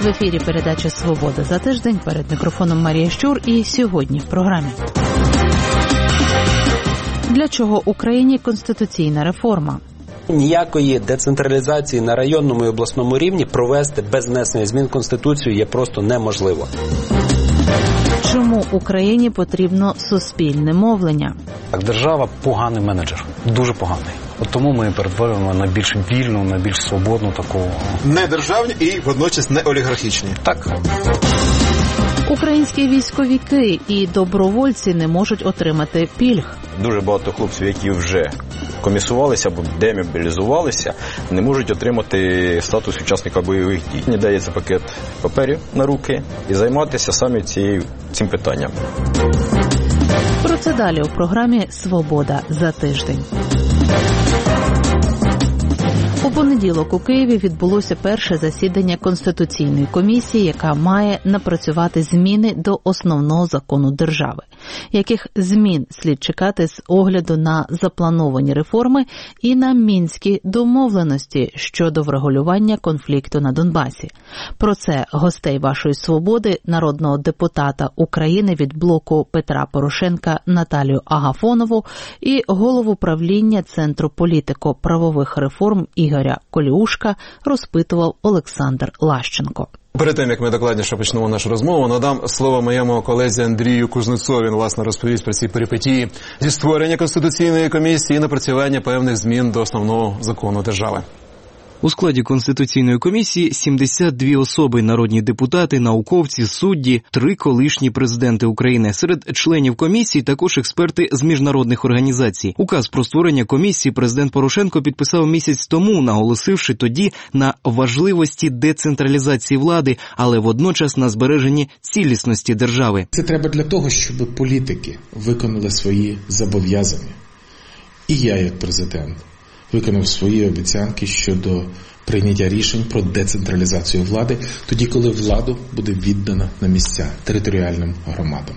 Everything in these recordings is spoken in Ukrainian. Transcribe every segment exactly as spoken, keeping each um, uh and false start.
В ефірі передача «Свобода за тиждень». Перед мікрофоном Марія Щур. І сьогодні в програмі. Для чого Україні конституційна реформа? Ніякої децентралізації на районному і обласному рівні провести без внесення змін в Конституцію є просто неможливо. Чому Україні потрібно суспільне мовлення? Так, держава поганий менеджер, дуже поганий. От тому ми перетворюємо на більш вільну, на більш свободну таку... Не державні і водночас не олігархічні. Так. Українські військовики і добровольці не можуть отримати пільг. Дуже багато хлопців, які вже комісувалися або демобілізувалися, не можуть отримати статус учасника бойових дій. Мені дається пакет паперів на руки і займатися саме цією, цим питанням. Про це далі у програмі «Свобода за тиждень». У понеділок у Києві відбулося перше засідання Конституційної комісії, яка має напрацювати зміни до основного закону держави. Яких змін слід чекати з огляду на заплановані реформи і на мінські домовленості щодо врегулювання конфлікту на Донбасі? Про це гостей вашої «Свободи», народного депутата України від блоку Петра Порошенка Наталію Агафонову і голову правління Центру політико-правових реформ Ігоря Коліушка розпитував Олександр Лащенко. Перед тим, як ми докладніше почнемо нашу розмову, надам слово моєму колезі Андрію Кузнецову. Він, власне, розповість про ці перипетії зі створення Конституційної комісії і напрацювання певних змін до основного закону держави. У складі Конституційної комісії сімдесят дві особи – народні депутати, науковці, судді, три колишні президенти України. Серед членів комісії також експерти з міжнародних організацій. Указ про створення комісії президент Порошенко підписав місяць тому, наголосивши тоді на важливості децентралізації влади, але водночас на збереженні цілісності держави. Це треба для того, щоб політики виконали свої зобов'язання. І я, як президент, виконав свої обіцянки щодо прийняття рішень про децентралізацію влади, тоді, коли владу буде віддана на місця територіальним громадам.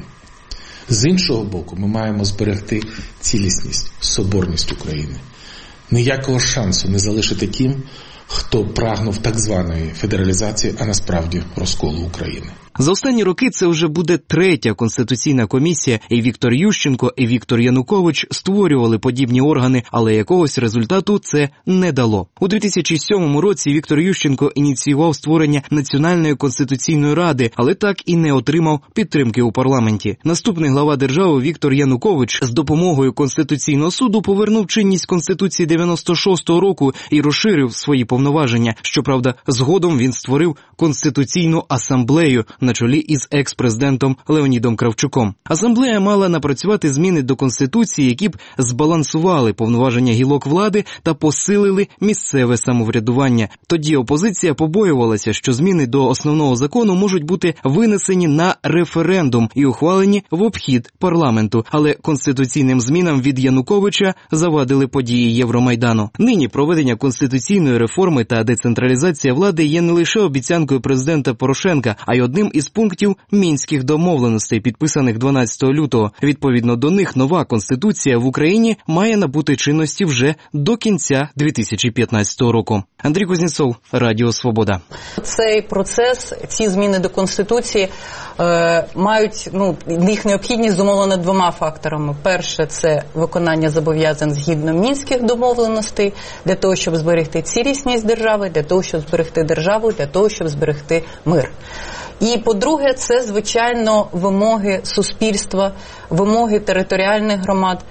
З іншого боку, ми маємо зберегти цілісність, соборність України. Ніякого шансу не залишити тим, хто прагнув так званої федералізації, а насправді розколу України. За останні роки це вже буде третя Конституційна комісія, і Віктор Ющенко, і Віктор Янукович створювали подібні органи, але якогось результату це не дало. У дві тисячі сьомому році Віктор Ющенко ініціював створення Національної Конституційної Ради, але так і не отримав підтримки у парламенті. Наступний глава держави Віктор Янукович з допомогою Конституційного суду повернув чинність Конституції дев'яносто шостого року і розширив свої повноваження. Щоправда, згодом він створив Конституційну асамблею на чолі із екс-президентом Леонідом Кравчуком. Асамблея мала напрацювати зміни до Конституції, які б збалансували повноваження гілок влади та посилили місцеве самоврядування. Тоді опозиція побоювалася, що зміни до основного закону можуть бути винесені на референдум і ухвалені в обхід парламенту. Але конституційним змінам від Януковича завадили події Євромайдану. Нині проведення конституційної реформи та децентралізація влади є не лише обіцянкою президента Порошенка, а й одним із пунктів мінських домовленостей, підписаних дванадцятого лютого. Відповідно до них, нова Конституція в Україні має набути чинності вже до кінця дві тисячі п'ятнадцятого року. Андрій Кузнецов, Радіо Свобода. Цей процес, ці зміни до Конституції е, мають, ну, їх необхідність зумовлена двома факторами. Перше – це виконання зобов'язань згідно мінських домовленостей, для того, щоб зберегти цілісність держави, для того, щоб зберегти державу, для того, щоб зберегти мир. І, по-друге, це, звичайно, вимоги суспільства, вимоги територіальних громад,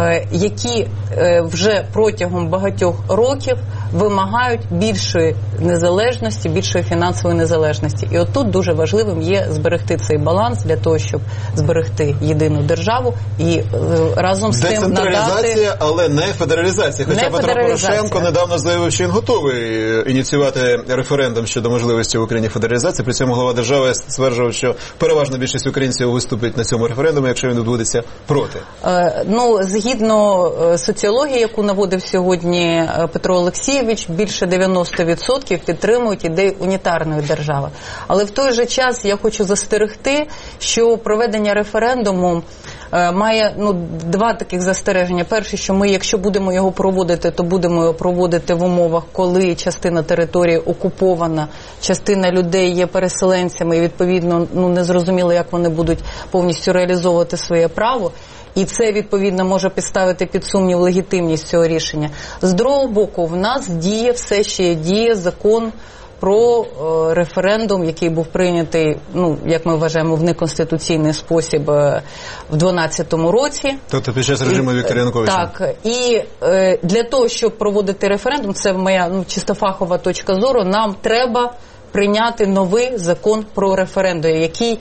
які вже протягом багатьох років вимагають більшої незалежності, більшої фінансової незалежності. І отут дуже важливим є зберегти цей баланс для того, щоб зберегти єдину державу і разом з тим надати... Децентралізація, але не федералізація. Хоча Петро Порошенко недавно заявив, що він готовий ініціювати референдум щодо можливості в Україні федералізації. При цьому глава держави стверджував, що переважна більшість українців виступить на цьому референдумі, якщо він відбудеться проти. Е, ну, згідно соціології, яку наводив сьогодні Петро Олексійович, більше дев'яносто відсотків підтримують ідею унітарної держави. Але в той же час я хочу застерегти, що проведення референдуму має ну, два таких застереження. Перше, що ми, якщо будемо його проводити, то будемо його проводити в умовах, коли частина території окупована, частина людей є переселенцями, і відповідно ну, не зрозуміло, як вони будуть повністю реалізовувати своє право. І це, відповідно, може підставити під сумнів легітимність цього рішення. З другого боку, в нас діє, все ще діє закон про е, референдум, який був прийнятий, ну, як ми вважаємо, в неконституційний спосіб е, в дванадцятому році. Тобто під час режиму Віктора Януковича. Так. І е, для того, щоб проводити референдум, це моя ну, чисто фахова точка зору, нам треба прийняти новий закон про референдум, який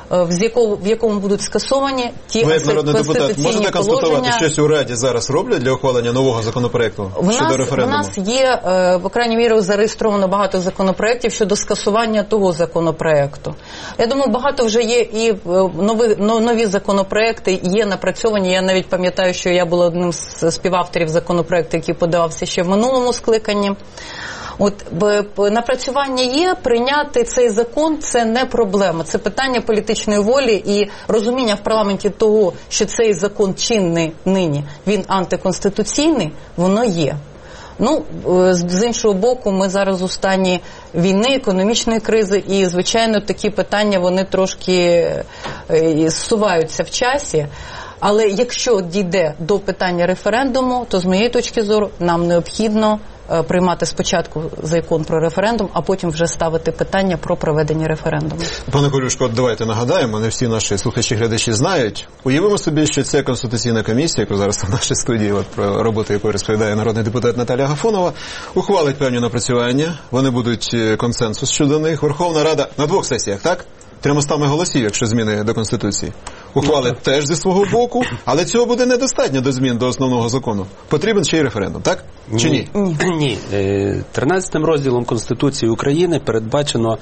В якому, в якому будуть скасовані ті Ви, як народний депутат, можете констатувати, положення. щось у Раді зараз роблять для ухвалення нового законопроекту в щодо нас, референдуму? У нас є, по крайній мірі, зареєстровано багато законопроєктів щодо скасування того законопроекту. Я думаю, багато вже є і нові, нові законопроекти є напрацьовані. Я навіть пам'ятаю, що я була одним з співавторів законопроекту, який подавався ще в минулому скликанні. От напрацювання є, прийняти цей закон – це не проблема. Це питання політичної волі і розуміння в парламенті того, що цей закон чинний нині, він антиконституційний, воно є. Ну, з іншого боку, ми зараз у стані війни, економічної кризи, і, звичайно, такі питання, вони трошки зсуваються в часі. Але якщо дійде до питання референдуму, то з моєї точки зору нам необхідно приймати спочатку закон про референдум, а потім вже ставити питання про проведення референдуму. Пане Колюшко, от давайте нагадаємо, не всі наші слухачі-глядачі знають. Уявимо собі, що ця Конституційна комісія, яку зараз в нашій студії, от, про роботу якої розповідає народний депутат Наталія Агафонова, ухвалить певні напрацювання, вони будуть консенсус щодо них. Верховна Рада на двох сесіях, так? Тримостами голосів, якщо зміни до Конституції. Ухвалить теж зі свого боку, але цього буде недостатньо до змін до основного закону. Потрібен ще й референдум, так? Чи ні? Ні. тринадцятим розділом Конституції України передбачено,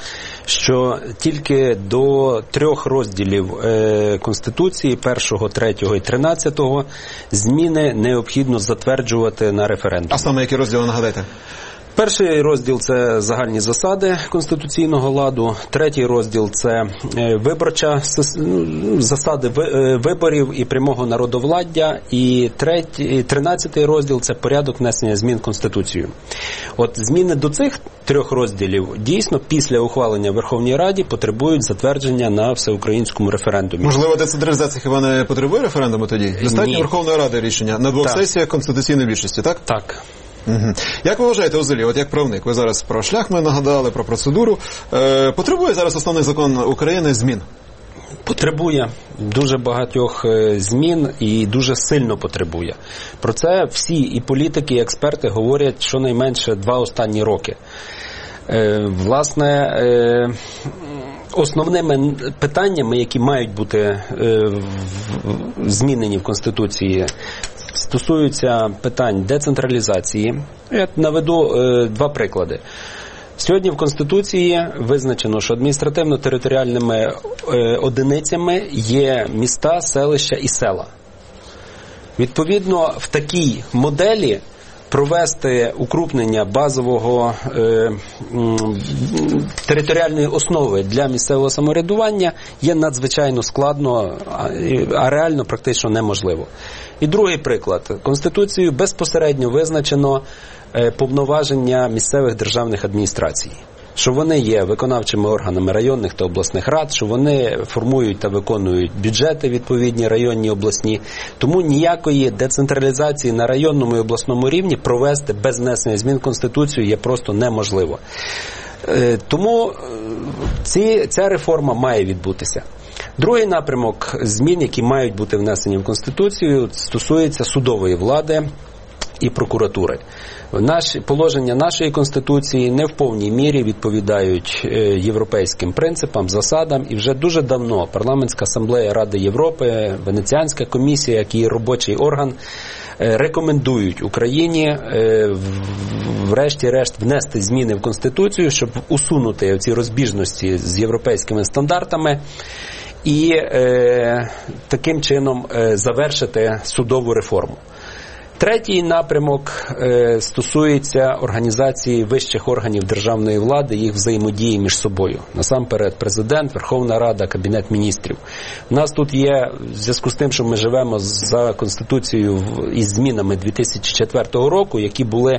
що тільки до трьох розділів Конституції, першого, третього і тринадцятого, зміни необхідно затверджувати на референдумі. А саме які розділи, нагадайте? Перший розділ – це загальні засади конституційного ладу, третій розділ – це виборча засади виборів і прямого народовладдя, і третій, тринадцятий розділ – це порядок внесення змін в Конституцію. От зміни до цих трьох розділів дійсно після ухвалення в Верховній Раді потребують затвердження на всеукраїнському референдумі. Можливо, децентралізація хіба не потребує референдуму тоді? Достатньо Верховної Ради рішення на двох так. сесіях конституційної більшості, так? Так. Угу. Як ви вважаєте, Озелі, от як правник, ви зараз про шлях ми нагадали, про процедуру. Е, потребує зараз основний закон України змін? Потребує дуже багатьох змін і дуже сильно потребує. Про це всі і політики, і експерти говорять щонайменше два останні роки. Е, власне, е, основними питаннями, які мають бути е, змінені в Конституції, стосуються питань децентралізації. Я наведу е, два приклади. Сьогодні в Конституції визначено, що адміністративно-територіальними е, одиницями є міста, селища і села. Відповідно, в такій моделі провести укрупнення базового е, територіальної основи для місцевого самоврядування є надзвичайно складно, а реально практично неможливо. І другий приклад. Конституцією безпосередньо визначено е, повноваження місцевих державних адміністрацій. Що вони є виконавчими органами районних та обласних рад, що вони формують та виконують бюджети відповідні районні, обласні. Тому ніякої децентралізації на районному і обласному рівні провести без внесення змін в Конституцію є просто неможливо. Тому ці, ця реформа має відбутися. Другий напрямок змін, які мають бути внесені в Конституцію, стосується судової влади і прокуратури. Наші, положення нашої Конституції не в повній мірі відповідають е, європейським принципам, засадам, і вже дуже давно Парламентська асамблея Ради Європи, Венеціанська комісія, як її робочий орган, е, рекомендують Україні е, врешті-решт внести зміни в Конституцію, щоб усунути ці розбіжності з європейськими стандартами і е, таким чином е, завершити судову реформу. Третій напрямок е, стосується організації вищих органів державної влади, їх взаємодії між собою. Насамперед президент, Верховна Рада, Кабінет міністрів. У нас тут є, в зв'язку з тим, що ми живемо за Конституцією із змінами дві тисячі четвертого року, які були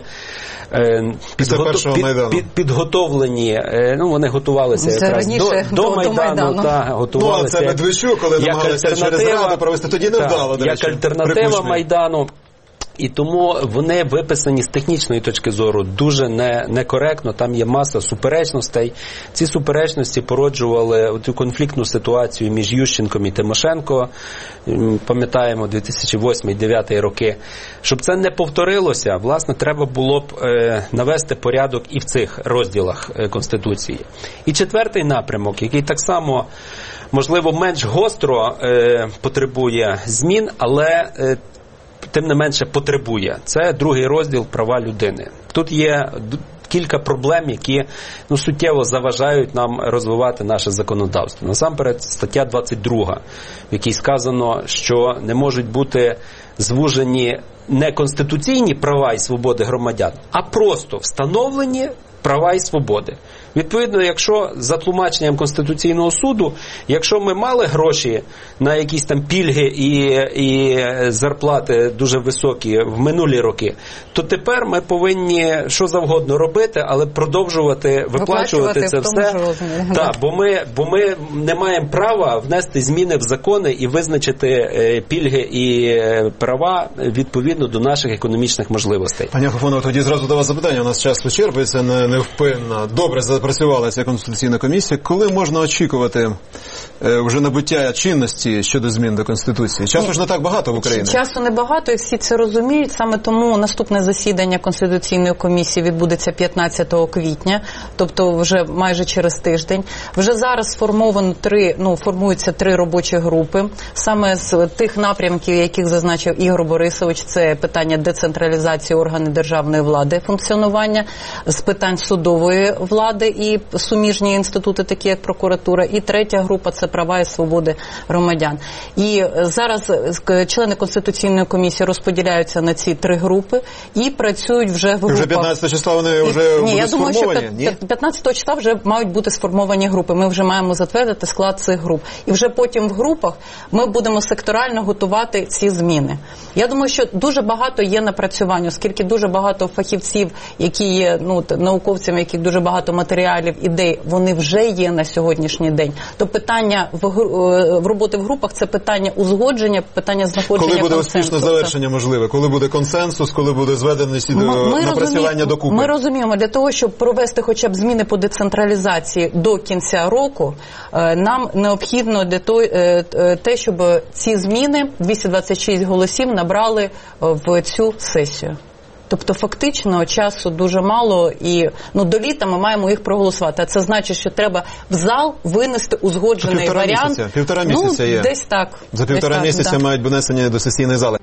е, підготов... під, під, підготовлені, е, ну вони готувалися це якраз до, до, до Майдану, Майдану. Та, готувалися. Ну, а це Медведчук, коли намагалися через Раду провести, тоді не вдало, до як речі, альтернатива припущення. Майдану. І тому вони виписані з технічної точки зору дуже не, некоректно, там є маса суперечностей. Ці суперечності породжували цю конфліктну ситуацію між Ющенком і Тимошенко, пам'ятаємо, дві тисячі восьмий - дві тисячі дев'ятий роки. Щоб це не повторилося, власне, треба було б е, навести порядок і в цих розділах е, Конституції. І четвертий напрямок, який так само, можливо, менш гостро е, потребує змін, але е, тим не менше потребує. Це другий розділ «Права людини». Тут є кілька проблем, які ну, суттєво заважають нам розвивати наше законодавство. Насамперед, стаття двадцять друга, в якій сказано, що не можуть бути звужені не конституційні права і свободи громадян, а просто встановлені права і свободи. Відповідно, якщо за тлумаченням Конституційного суду, якщо ми мали гроші на якісь там пільги і, і зарплати дуже високі в минулі роки, то тепер ми повинні що завгодно робити, але продовжувати виплачувати, виплачувати це все. Так, бо ми, бо ми не маємо права внести зміни в закони і визначити е, пільги і е, права відповідно до наших економічних можливостей. Пані Агафонова, тоді зразу до вас запитання. У нас час вичерпується невпинно. Добре запрацювала ця Конституційна комісія. Коли можна очікувати е, вже набуття чинності щодо змін до Конституції? Часу ж не так багато в Україні. Часу небагато, і всі це розуміють. Саме тому наступне засідання Конституційної комісії відбудеться п'ятнадцятого квітня, тобто вже майже через тиждень. Вже зараз сформовано три, ну, формуються три робочі групи. Саме з тих напрямків, яких зазначив Ігор Борисович, це питання децентралізації органів державної влади, функціонування, з питань судової влади і суміжні інститути, такі як прокуратура. І третя група – це права і свободи громадян. І зараз члени Конституційної комісії розподіляються на ці три групи і працюють вже в групах. Вже п'ятнадцятого числа вони вже і, будуть ні, я думаю, сформовані? Ні, п'ятнадцятого числа вже мають бути сформовані групи. Ми вже маємо затвердити склад цих груп. І вже потім в групах ми будемо секторально готувати ці зміни. Я думаю, що дуже багато є напрацювань, оскільки дуже багато фахівців, які є, ну, науковцями, яких дуже багато матеріалів, ідей, вони вже є на сьогоднішній день. То питання в, в роботи в групах – це питання узгодження, питання знаходження консенсусу. Коли буде консенсусу. успішне завершення можливе? Коли буде консенсус? Коли буде зведено ці напрацювання докупи? Ми розуміємо, для того, щоб провести хоча б зміни по децентралізації до кінця року, нам необхідно для того, те, щоб ці зміни, двісті двадцять шість голосів, набрали в цю сесію. Тобто фактично часу дуже мало і ну, до літа ми маємо їх проголосувати. А це значить, що треба в зал винести узгоджений півтора варіант. Місяця. Півтора місяця ну, є. Десь так. За півтора десь місяця так, мають внесені до сесійної зали.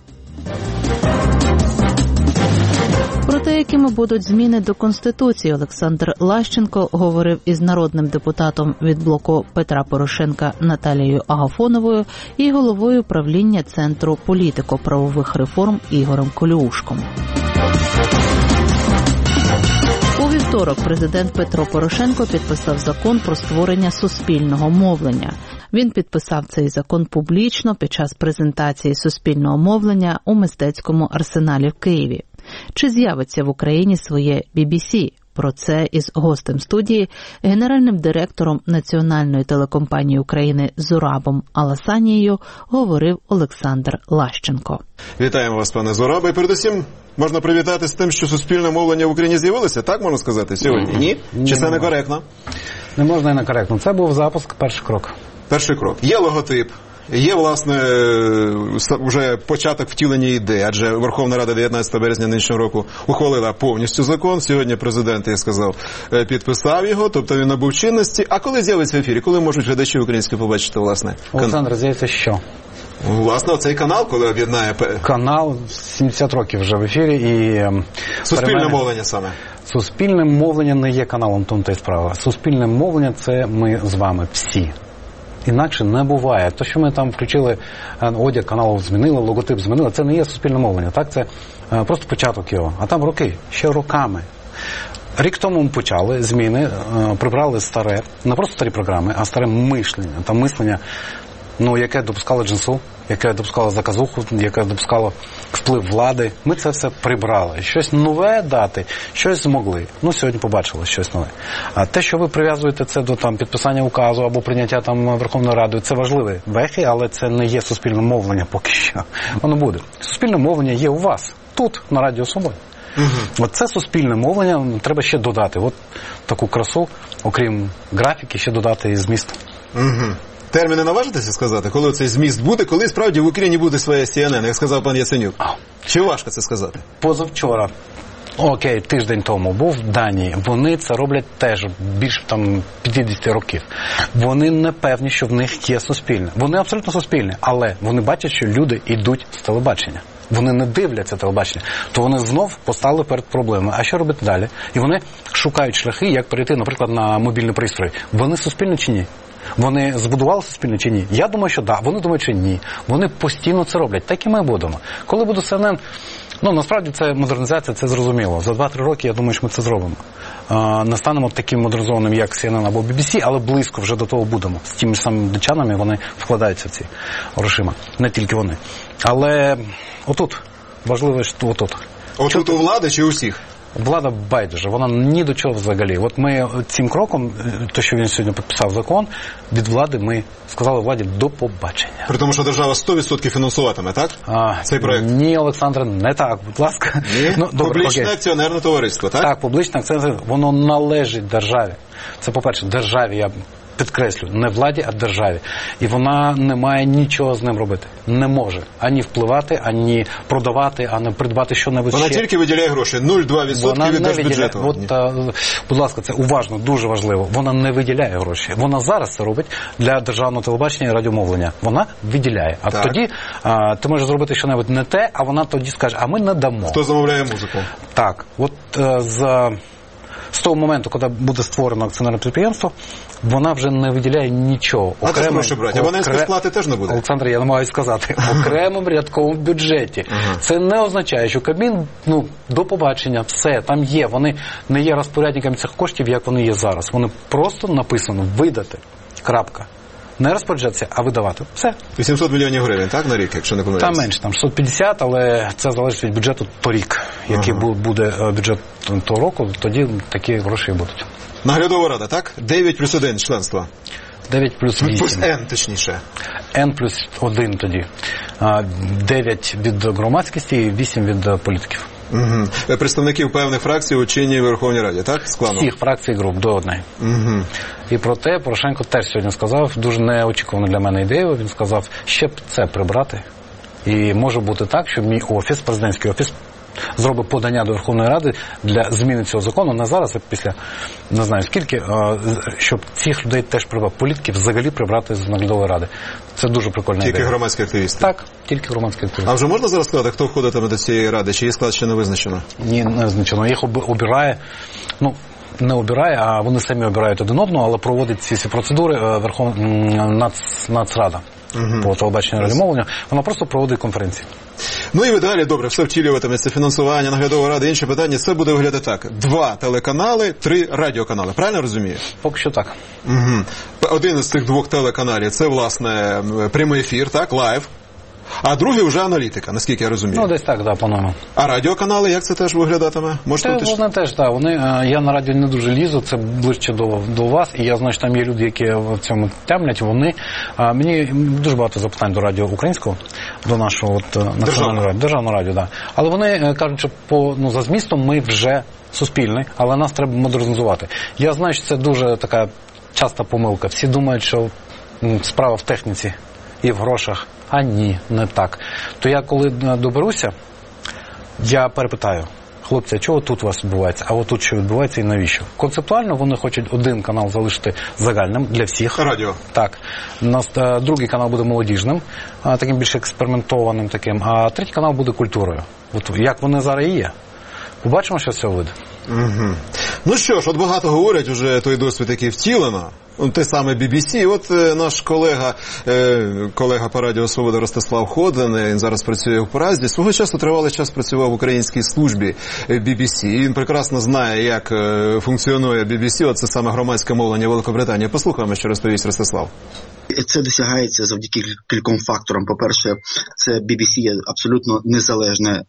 Про те, якими будуть зміни до Конституції, Олександр Лащенко говорив із народним депутатом від блоку Петра Порошенка Наталією Агафоновою і головою правління Центру політико-правових реформ Ігорем Колюшком. У вівторок президент Петро Порошенко підписав закон про створення суспільного мовлення. Він підписав цей закон публічно під час презентації суспільного мовлення у мистецькому арсеналі в Києві. Чи з'явиться в Україні своє бі бі сі? Про це із гостем студії, генеральним директором Національної телекомпанії України Зурабом Аласанією, говорив Олександр Лащенко. Вітаємо вас, пане Зураба. І передусім можна привітати з тим, що суспільне мовлення в Україні з'явилося, так можна сказати, сьогодні? Ні? Ні, Чи це не некоректно? Не можна і некоректно. Це був запуск, перший крок. Перший крок. Є логотип. Є, власне, вже початок втілення ідеї, адже Верховна Рада дев'ятнадцятого березня нинішнього року ухвалила повністю закон. Сьогодні президент, я сказав, підписав його, тобто він набув чинності. А коли з'явиться в ефірі? Коли можуть глядачі українські побачити, власне? Олександр, здається, що? Власне, цей канал, коли об'єднає... Канал сімдесят років вже в ефірі і... Суспільне перемене... мовлення саме. Суспільне мовлення не є каналом, тому та й справа. Суспільне мовлення – це ми з вами всі. Інакше не буває. То, що ми там включили одяг каналу, змінили, логотип змінили, це не є суспільне мовлення. Так, це просто початок його. А там роки, ще роками. Рік тому ми почали зміни, прибрали старе, не просто старі програми, а старе мишлення. Там мислення, ну, яке допускало джинсу, яке допускало заказуху, яке допускало вплив влади. Ми це все прибрали. Щось нове дати, щось змогли. Ну, сьогодні побачили щось нове. А те, що ви прив'язуєте це до там підписання указу або прийняття там Верховною Радою, це важливі вехи, але це не є суспільне мовлення поки що. Воно буде. Суспільне мовлення є у вас, тут, на Радіо Свобода. Угу. От це суспільне мовлення треба ще додати. От таку красу, окрім графіки, ще додати і зміст. Угу. Терміни наважитеся сказати, коли цей зміст буде, коли справді в Україні буде своє Сі Ен Ен, як сказав пан Яценюк? Чи важко це сказати? Позавчора, окей, тиждень тому був в Данії. Вони це роблять теж більше там п'ятдесят років. Вони не певні, що в них є суспільне. Вони абсолютно суспільні, але вони бачать, що люди йдуть з телебачення. Вони не дивляться телебачення, то вони знов постали перед проблемою. А що робити далі? І вони шукають шляхи, як перейти, наприклад, на мобільний пристрій. Вони суспільні чи ні? Вони збудували суспільне чи ні? Я думаю, що да. Вони думають, що ні. Вони постійно це роблять. Так і ми будемо. Коли буде Сі Ен Ен, ну, насправді це модернізація, це зрозуміло. За два-три роки, я думаю, що ми це зробимо. А, не станемо таким модернізованим, як Сі Ен Ен або Би Би Сі, але близько вже до того будемо. З тими ж самими датчанами вони вкладаються в ці грошима. Не тільки вони. Але отут. Важливо, що отут. Отут у влади чи у всіх? Влада байдуже, вона ні до чого взагалі. От ми цим кроком, то, що він сьогодні підписав закон, від влади ми сказали владі до побачення. При тому, що держава сто відсотків фінансуватиме, так? А, цей проєкт? Ні, Олександре, не так, будь ласка. Ні? Ну, добре, публічне окей. Акціонерне товариство, так? Так, публічне акціонерне, воно належить державі. Це, по-перше, державі, я підкреслю, не владі, а державі. І вона не має нічого з ним робити. Не може ані впливати, ані продавати, ані придбати що-небудь вона ще. Вона тільки виділяє гроші, нуль цілих дві відсотки від держбюджету. От, а, будь ласка, це уважно, дуже важливо. Вона не виділяє гроші. Вона зараз це робить для державного телебачення і радіомовлення. Вона виділяє. А так. Тоді а, ти можеш зробити що-небудь не те, а вона тоді скаже, а ми не дамо. Хто замовляє музику? Так. От а, з... З того моменту, коли буде створено акціонерне підприємство, вона вже не виділяє нічого. А це гроші брати, абонентської сплати теж не буде? Олександр, я не маю сказати. В окремому рядковому бюджеті. Ага. Це не означає, що Кабмін, ну, до побачення, все, там є. Вони не є розпорядниками цих коштів, як вони є зараз. Вони просто написано видати. Крапка. Не розпоряджатися, а видавати. Все. вісімсот мільйонів гривень, так, на рік, якщо не помиляюся? Там менше, там шістсот п'ятдесят, але це залежить від бюджету торік. Який ага. буде бюджет того року, тоді такі гроші будуть. Наглядова рада, так? дев'ять плюс один членства. дев'ять плюс вісім. Плюс N, точніше. N плюс один тоді. дев'ять від громадськості і вісім від політиків. Угу. Представників певних фракцій у чинній Верховній Раді, так? Складно. Всіх фракцій і груп до одної. Угу. І проте Порошенко теж сьогодні сказав, дуже неочікувану для мене ідею, він сказав, ще б це прибрати. І може бути так, що мій офіс, президентський офіс, зробить подання до Верховної Ради для зміни цього закону, не зараз, а після, не знаю скільки, щоб цих людей теж прибрати, політиків взагалі прибрати з наглядової ради. Це дуже прикольна тільки ідея. Тільки громадські активісти? Так, тільки громадські активісти. А вже можна зараз сказати, хто входитиме до цієї ради, чи її склад ще не визначено? Ні, не визначено. Їх обирає, ну, не обирає, а вони самі обирають один одного, але проводить ці всі процедури Верховна Нац, Нацрада. Угу. По телебаченню і радіомовленню, вона просто проводить конференції. Ну і ви далі, добре, все втілюватиметься, фінансування, наглядова рада, інші питання, це буде виглядати так. Два телеканали, три радіоканали, правильно розумію? Поки що так. Угу. Один із цих двох телеканалів, це, власне, прямий ефір, так, лайв. А другий вже аналітика, наскільки я розумію. Ну, десь так, да, по-новому. А радіоканали, як це теж виглядатиме? Можете Те, вони теж, так. Вони, я на радіо не дуже лізу, це ближче до, до вас, і я знаю, що там є люди, які в цьому темлять, вони, а, мені дуже багато запитань до радіо українського, до нашого от, національного радіо, державного радіо, да. Але вони кажуть, що по, ну, за змістом ми вже суспільний, але нас треба модернізувати. Я знаю, що це дуже така часта помилка. Всі думають, що справа в техніці і в грошах. А ні, не так. То я коли доберуся, я перепитаю, хлопці, а чого тут у вас відбувається, а отут що відбувається і навіщо? Концептуально вони хочуть один канал залишити загальним для всіх. Радіо. Так. У нас а, другий канал буде молодіжним, а, таким більш експериментованим таким, а третій канал буде культурою. От як вони зараз і є. Побачимо, що з цього вийде. Угу. Ну що ж, от багато говорять уже той досвід, який втілено. Те саме бі бі сі. От е, наш колега, е, колега по Радіо Свобода Ростислав Ходин, він зараз працює в Празі, свого часу тривалий час працював в українській службі бі бі сі. І він прекрасно знає, як е, функціонує бі бі сі, оце саме громадське мовлення Великобританії. Послухаємо, що розповість Ростислав. Це досягається завдяки кільком факторам. По-перше, це бі бі сі є абсолютно незалежне,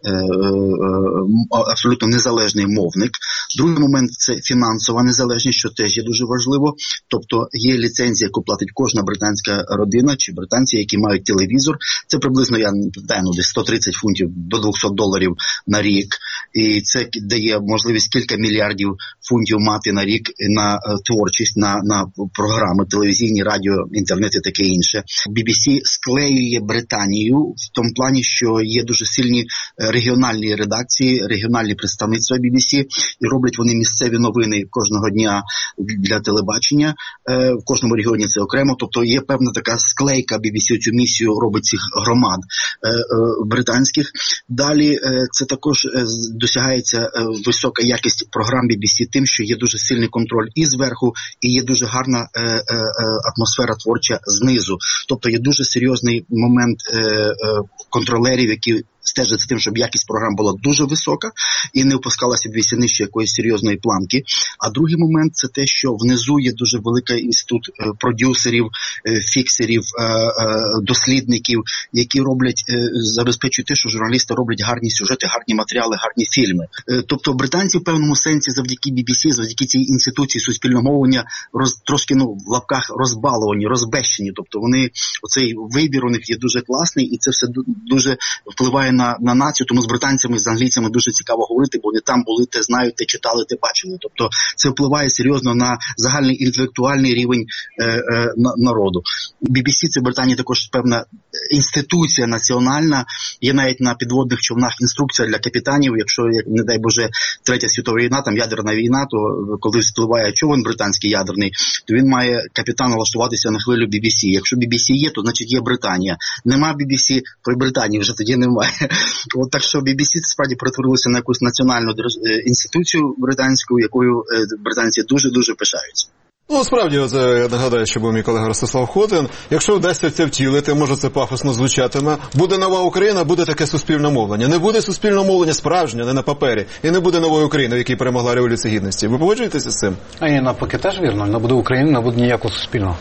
абсолютно незалежний мовник. Другий момент – це фінансова незалежність, що теж є дуже важливо. Тобто є ліцензія, яку платить кожна британська родина чи британці, які мають телевізор. Це приблизно, я не пам'ятаю, ну, десь сто тридцять фунтів до двісті доларів на рік. І це дає можливість кілька мільярдів фунтів мати на рік на творчість, на, на програми телевізійні, радіо, інтернет і таке інше. бі бі сі склеює Британію в тому плані, що є дуже сильні регіональні редакції, регіональні представництва бі бі сі, і роблять вони місцеві новини кожного дня для телебачення. В кожному регіоні це окремо. Тобто є певна така склейка бі бі сі, цю місію робить цих громад британських. Далі це також досягається висока якість програм бі бі сі тим, що є дуже сильний контроль і зверху, і є дуже гарна атмосфера творча знизу. Тобто є дуже серйозний момент е, е, контролерів, які стежать за тим, щоб якість програм була дуже висока і не опускалася б нижче якоїсь серйозної планки. А другий момент – це те, що внизу є дуже великий інститут е, продюсерів, е, фіксерів, е, е, дослідників, які роблять, е, забезпечують те, що журналісти роблять гарні сюжети, гарні матеріали, гарні фільми. Е, тобто британці в певному сенсі завдяки бі бі сі, завдяки цій інституції суспільного мовлення роз, трошки, ну, в лапках розбаловані, розбещені. Тобто вони, оцей вибір у них є дуже класний, і це все дуже впливає на, на націю, тому з британцями, з англійцями дуже цікаво говорити, бо вони там були, те знають, те читали, те бачили. Тобто це впливає серйозно на загальний інтелектуальний рівень е, е, на, народу. бі бі сі – це в Британії також певна інституція національна, є навіть на підводних човнах інструкція для капітанів, якщо, як, не дай Боже, Третя світова війна, там ядерна війна, то коли спливає човен британський ядерний, то він має капітан налаштуватися на хвилю бі бі сі. Якщо бі бі сі є, то значить є Британія. Нема бі бі сі, то й Британії вже тоді немає. От так що бі бі сі справді перетворилося на якусь національну інституцію британську, якою британці дуже-дуже пишаються. Ну, справді, оце, я нагадаю, що був мій колега Ростислав Ходин. Якщо вдасться це втілити, може це пафосно звучатиме, буде нова Україна, буде таке суспільне мовлення. Не буде суспільного мовлення справжнє, не на папері. І не буде нової України, в якій перемогла Революція Гідності. Ви погоджуєтеся з цим? А і навпаки теж вірно. Не буде України, не буде ніякого суспільного.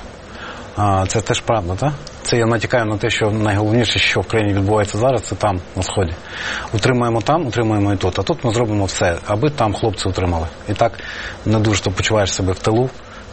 А, це теж правда, так? Це я натякаю на те, що найголовніше, що в країні відбувається зараз, це там, на Сході. Утримуємо там, утримуємо і тут. А тут ми зробимо все, аби там хлопці утримали. І так не дуже то почуваєш себе в тилу.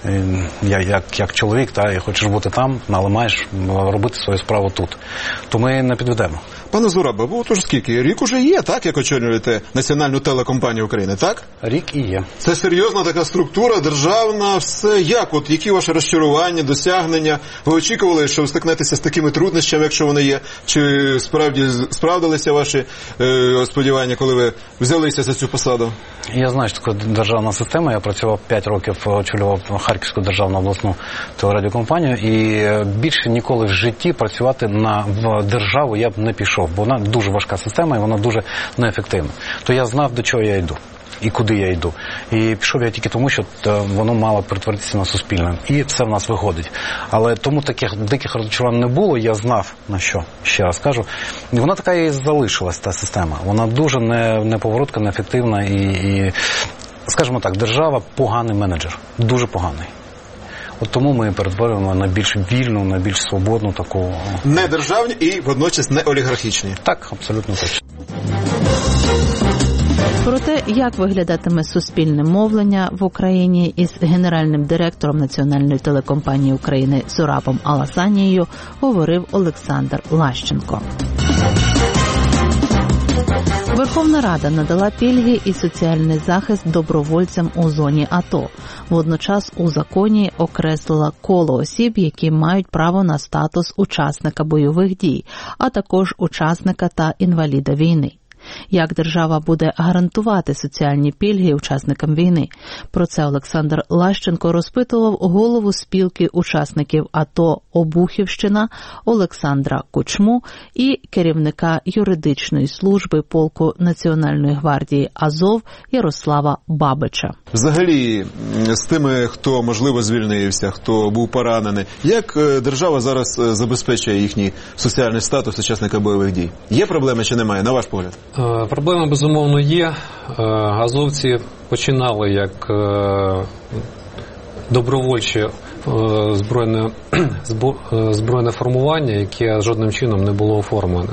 Я, як, як чоловік, та, і хочеш бути там, але маєш робити свою справу тут. То ми не підведемо. Пане Зураба, ви от уже скільки? Рік уже є, так, як очолюєте Національну телекомпанію України, так? Рік і є. Це серйозна така структура, державна, все. Як? От які ваші розчарування, досягнення? Ви очікували, що ви стикнетеся з такими труднощами, якщо вони є? Чи справді справдилися ваші е, сподівання, коли ви взялися за цю посаду? Я знаю, що таке державна система. Я працював п'ять років, очолював Харківську державну обласну телерадіокомпанію, і більше ніколи в житті працювати на в державу я б не пішов, бо вона дуже важка система і вона дуже неефективна. То я знав, до чого я йду і куди я йду. І пішов я тільки тому, що воно мало перетворитися на суспільне. І все в нас виходить. Але тому таких диких розчарувань не було, я знав, на що, ще раз кажу. І вона така і залишилась, та система. Вона дуже не, неповоротка, неефективна і, і, скажімо так, держава поганий менеджер. Дуже поганий. От тому ми перетворюємо на більш вільну, на більш свободну таку... Не державні і водночас не олігархічні. Так, абсолютно точно. Про те, як виглядатиме суспільне мовлення в Україні, із генеральним директором Національної телекомпанії України Зурабом Аласанією говорив Олександр Лащенко. Верховна Рада надала пільги і соціальний захист добровольцям у зоні АТО. Водночас у законі окреслила коло осіб, які мають право на статус учасника бойових дій, а також учасника та інваліда війни. Як держава буде гарантувати соціальні пільги учасникам війни? Про це Олександр Лащенко розпитував голову спілки учасників АТО «Обухівщина» Олександра Кучму і керівника юридичної служби полку Національної гвардії «Азов» Ярослава Бабича. Взагалі, з тими, хто, можливо, звільнився, хто був поранений, як держава зараз забезпечує їхній соціальний статус учасника бойових дій? Є проблеми чи немає, на ваш погляд? Проблема, безумовно, є. Азовці починали як добровольчі збройне, збройне формування, яке жодним чином не було оформлене.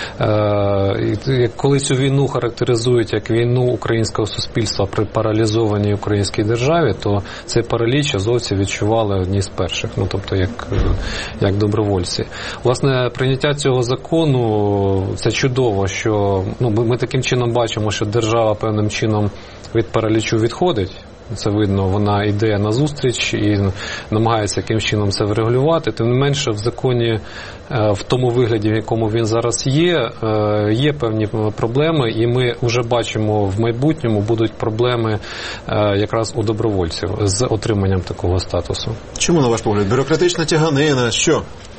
Коли цю війну характеризують як війну українського суспільства при паралізованій українській державі, то цей параліч азовці відчували одні з перших, ну тобто як, як добровольці. Власне, прийняття цього закону, це чудово, що ну, ми таким чином бачимо, що держава певним чином від паралічу відходить. Це видно, вона йде на зустріч і намагається якимось чином це врегулювати. Тим не менше, в законі, в тому вигляді, в якому він зараз є, є певні проблеми, і ми вже бачимо, в майбутньому будуть проблеми якраз у добровольців з отриманням такого статусу. Чому, на ваш погляд? Бюрократична тяганина? Що?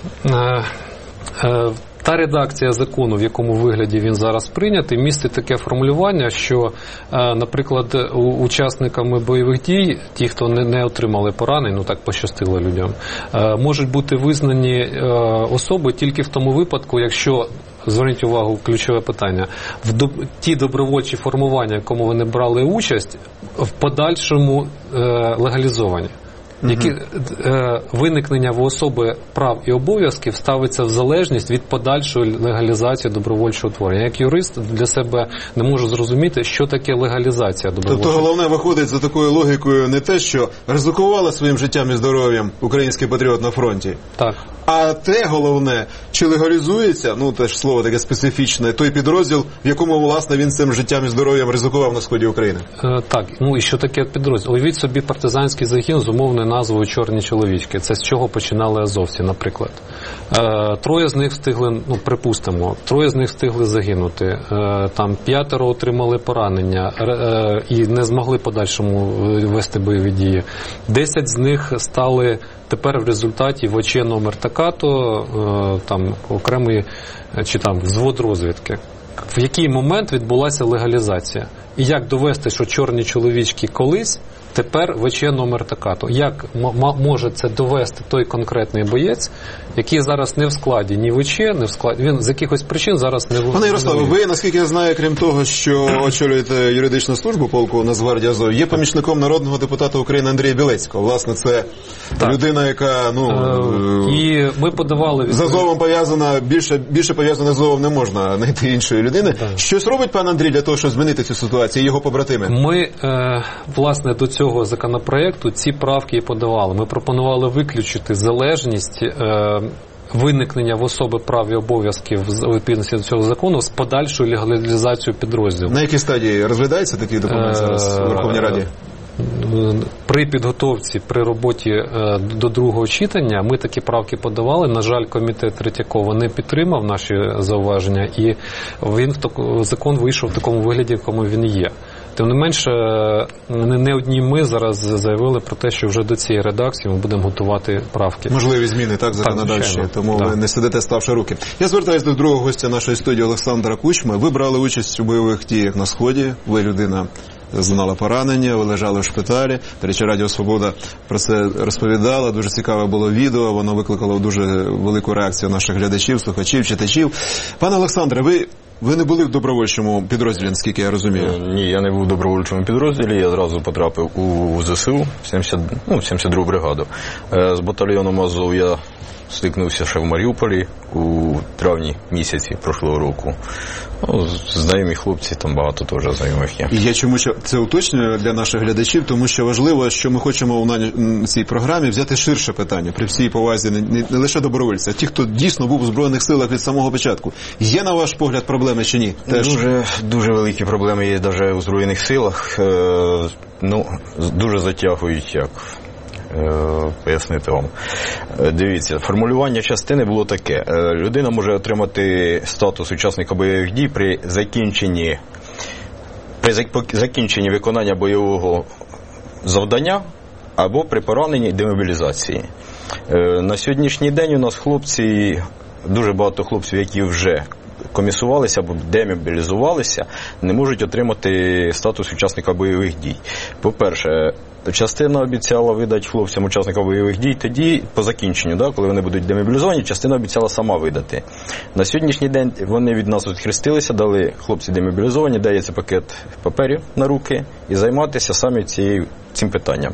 Та редакція закону, в якому вигляді він зараз прийнятий, містить таке формулювання, що, наприклад, учасниками бойових дій, ті, хто не, не отримали поранень, ну так пощастило людям, можуть бути визнані особи тільки в тому випадку, якщо, зверніть увагу, ключове питання, в до, ті добровольчі формування, в якому вони брали участь, в подальшому легалізовані. Які е, виникнення в особи прав і обов'язків ставиться в залежність від подальшої легалізації добровольчого утворення. Як юрист для себе не можу зрозуміти, що таке легалізація добровольчого. Тобто головне виходить за такою логікою не те, що ризикувала своїм життям і здоров'ям український патріот на фронті. Так. А те головне, чи легалізується, ну теж слово таке специфічне, той підрозділ, в якому, власне, він цим життям і здоров'ям ризикував на сході України. Е, так, ну і що таке підрозділ? Уявіть собі партизанський загін з умовною назвою «Чорні чоловічки». Це з чого починали азовці, наприклад. Е, троє з них встигли, ну припустимо, троє з них встигли загинути. Е, там п'ятеро отримали поранення е, і не змогли подальшому вести бойові дії. Десять з них стали тепер в результаті в ОЧ номер така-то, там окремий чи там взвод розвідки. В який момент відбулася легалізація? І як довести, що чорні чоловічки колись, тепер ВЧ номер така-то? Як м- може це довести той конкретний боєць, який зараз не в складі ні ВЧ, не в складі, він з якихось причин зараз не в... Пане Ярославе, ви, наскільки я знаю, крім того, що очолюєте юридичну службу полку Нацгвардії Азов, є помічником народного депутата України Андрія Білецького. Власне, це так. Людина, яка, ну... Е, і ми подавали... З Азовом пов'язана, більше, більше пов'язана з Азовом не можна знайти іншої людини. Так. Щось робить пан Андрій для того, щоб змінити цю ситуацію, його побратими? Ми, е, власне, до цього законопроекту ці правки і подавали. Ми пропонували виключити залежність е, виникнення в особи прав і обов'язків з відповідності до цього закону з подальшою легалізацією підрозділу. На якій стадії розглядається такий документ зараз у Верховній Раді? При підготовці, при роботі е, до другого читання ми такі правки подавали. На жаль, комітет Третьякова не підтримав наші зауваження, і він в так, закон вийшов в такому вигляді, в якому він є. Тим не менше, не, не одні ми зараз заявили про те, що вже до цієї редакції ми будемо готувати правки. Можливі зміни, так, законодавчі, тому так. Ви не сидите, ставши руки. Я звертаюся до другого гостя нашої студії Олександра Кучми. Ви брали участь у бойових діях на Сході, ви людина зазнала поранення, ви лежали в шпиталі. До речі, Радіо Свобода про це розповідала. Дуже цікаве було відео, воно викликало дуже велику реакцію наших глядачів, слухачів, читачів. Пане Олександре, ви Ви не були в добровольчому підрозділі, наскільки я розумію? Ні, я не був в добровольчому підрозділі, я одразу потрапив у ЗСУ, сімдесят, ну, сімдесят другу бригаду. З батальйоном Азов я стикнувся ще в Маріуполі у травні місяці прошлого року. Ну, знайомі хлопці, там багато теж знайомих є. І я чому це уточнюю для наших глядачів, тому що важливо, що ми хочемо в цій програмі взяти ширше питання, при всій повазі не, не лише добровольця, а ті, хто дійсно був у Збройних силах від самого початку. Є, на ваш погляд, проблеми чи ні? Теж... Дуже, дуже великі проблеми є навіть у Збройних силах. Е, ну, дуже затягують як пояснити вам. Дивіться, формулювання частини було таке. Людина може отримати статус учасника бойових дій при закінченні, при закінченні виконання бойового завдання або при пораненні і демобілізації. На сьогоднішній день у нас хлопці, дуже багато хлопців, які вже комісувалися або демобілізувалися, не можуть отримати статус учасника бойових дій. По-перше, частина обіцяла видати хлопцям учасника бойових дій тоді, по закінченню, да, коли вони будуть демобілізовані, частина обіцяла сама видати. На сьогоднішній день вони від нас відхрестилися, дали хлопці демобілізовані, дається пакет паперів на руки і займатися саме цією, цим питанням.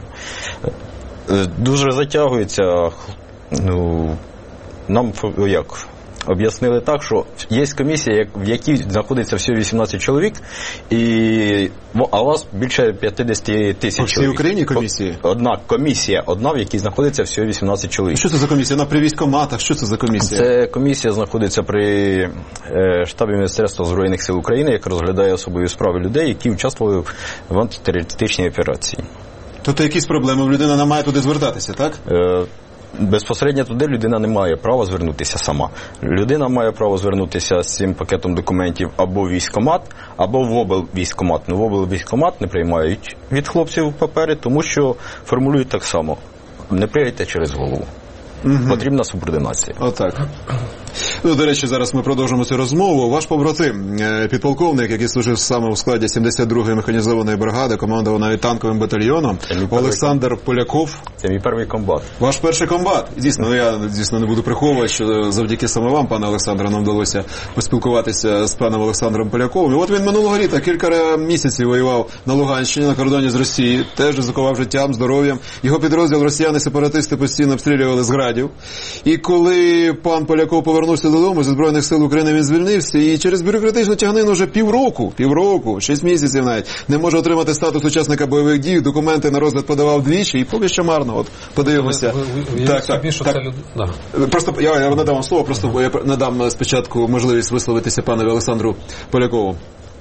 Дуже затягується, ну, нам, як, об'яснили так, що є комісія, в якій знаходиться всього вісімнадцять чоловік, і, а у вас більше п'ятдесят тисяч чоловік. По всій Україні комісії? Одна комісія, одна, в якій знаходиться всього вісімнадцять чоловік. Що це за комісія? Вона при військкоматах? Що це за комісія? Це комісія знаходиться при е, штабі Міністерства Збройних сил України, яка розглядає особливі справи людей, які участвували в антитерористичній операції. Тобто якісь проблеми, людина не має туди звертатися, так? Е, Безпосередньо туди людина не має права звернутися сама. Людина має право звернутися з цим пакетом документів або в військкомат, або в облвійськкомат. Ну, в облвійськкомат не приймають від хлопців папери, тому що формулюють так само. Не прийдете через голову. Угу. Потрібна субординація. Отак. Ну, до речі, зараз ми продовжимо цю розмову. Ваш побратим, підполковник, який служив саме у складі сімдесят другої механізованої бригади, командував навіть танковим батальйоном, Олександр перший... Поляков. Це мій перший комбат. Ваш перший комбат. Дійсно, ну, я, дійсно, не буду приховувати, що завдяки саме вам, пане Олександре, нам вдалося поспілкуватися з паном Олександром Поляковим. І от він минулого літа кілька місяців воював на Луганщині, на кордоні з Росією, теж ризикував життям, здоров'ям. Його підрозділ росіяни-сепаратисти постійно обстрілювали з градів. І коли пан Поляков повернувся додому зі Збройних сил України, він звільнився і через бюрократичну тягнину вже півроку, півроку, шість місяців навіть, не може отримати статус учасника бойових дій, документи на розгляд подавав двічі і поки що марно. От, подивимося. Ви, ви, ви, так, так, так. Це люд... да. Просто я, я надам вам слово, просто я надам спочатку можливість висловитися панові Олександру Полякову.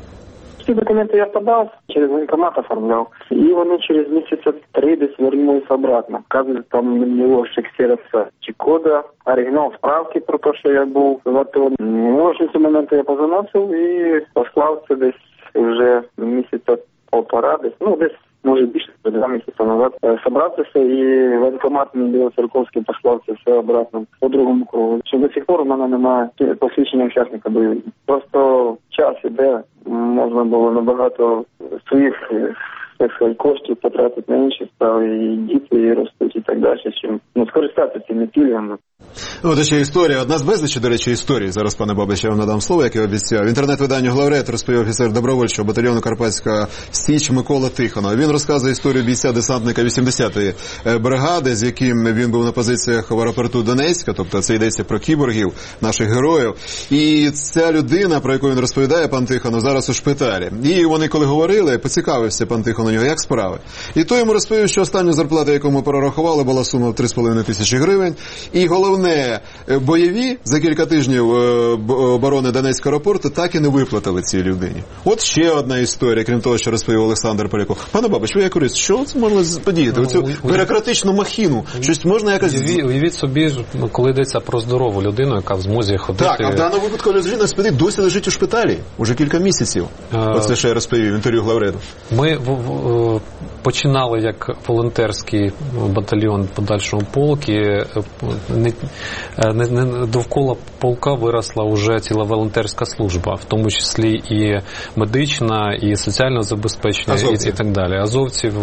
Ці документи я подав, через воєнкомат оформляв, і вони через місяця три десь вернулись обратно. Кажуть, там не було фіксуватися чи кода, оригінал справки про те, що я був в АТО. Ну, в ці моменти я позаносив і послав це десь вже місяця полтора, десь, ну, десь, може більше, два місяці назад, собратися, і воєнкомат мені Білоцерковський послав це все обратно по другому кругу. Що до сих пор у мене немає посвідчення учасника бойових. Просто час іде, можна було набагато своїх, так сказати, коштів потратити на інші справи, і діти, і ростуть, і так далі, чим, ну, скористатися цими пільгами. Ну, це ще історія. Одна з безлічі, до речі, історії. Зараз, пане Бабич, я вам надам слово, як я обіцяв. В інтернет-виданню «Главред» розповів офіцер добровольчого батальйону «Карпатська Січ» Микола Тихонов. Він розказує історію бійця-десантника вісімдесятої бригади, з яким він був на позиціях в аеропорту Донецька, тобто це йдеться про кіборгів, наших героїв. І ця людина, про яку він розповідає, пан Тихонов, зараз у шпиталі. І вони, коли говорили, поцікавився пан Тихонов у нього, як справи. І той йому розповів, що останню зарплату, яку ми прорахували, була сума в три з половиною тисячі гривень. І головне, бойові за кілька тижнів оборони Донецького аеропорту так і не виплатили цій людині. От ще одна історія, крім того, що розповів Олександр Поляков. Пане Бабич, ви як юрист, що це можна подіяти? Ну, оцю бюрократичну махіну, щось можна якось... Уявіть, уявіть собі, коли йдеться про здорову людину, яка в змозі ходити... Так, а в даному випадку людина спить, досі лежить у шпиталі, уже кілька місяців. А... Оце ще я розповів в інтерв'ю Главреду. Ми в, в, починали як волонтерський батальйон подальшого полки, не, не, не, довкола полка виросла вже ціла волонтерська служба, в тому числі і медична, і соціально забезпечення, і, і так далі. Азовців,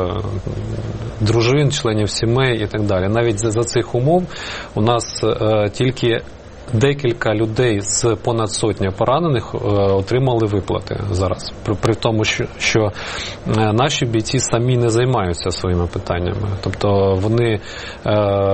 дружин, членів сімей і так далі. Навіть за, за цих умов у нас е, тільки декілька людей з понад сотня поранених е, отримали виплати зараз. При, при тому, що, що е, наші бійці самі не займаються своїми питаннями. Тобто вони е,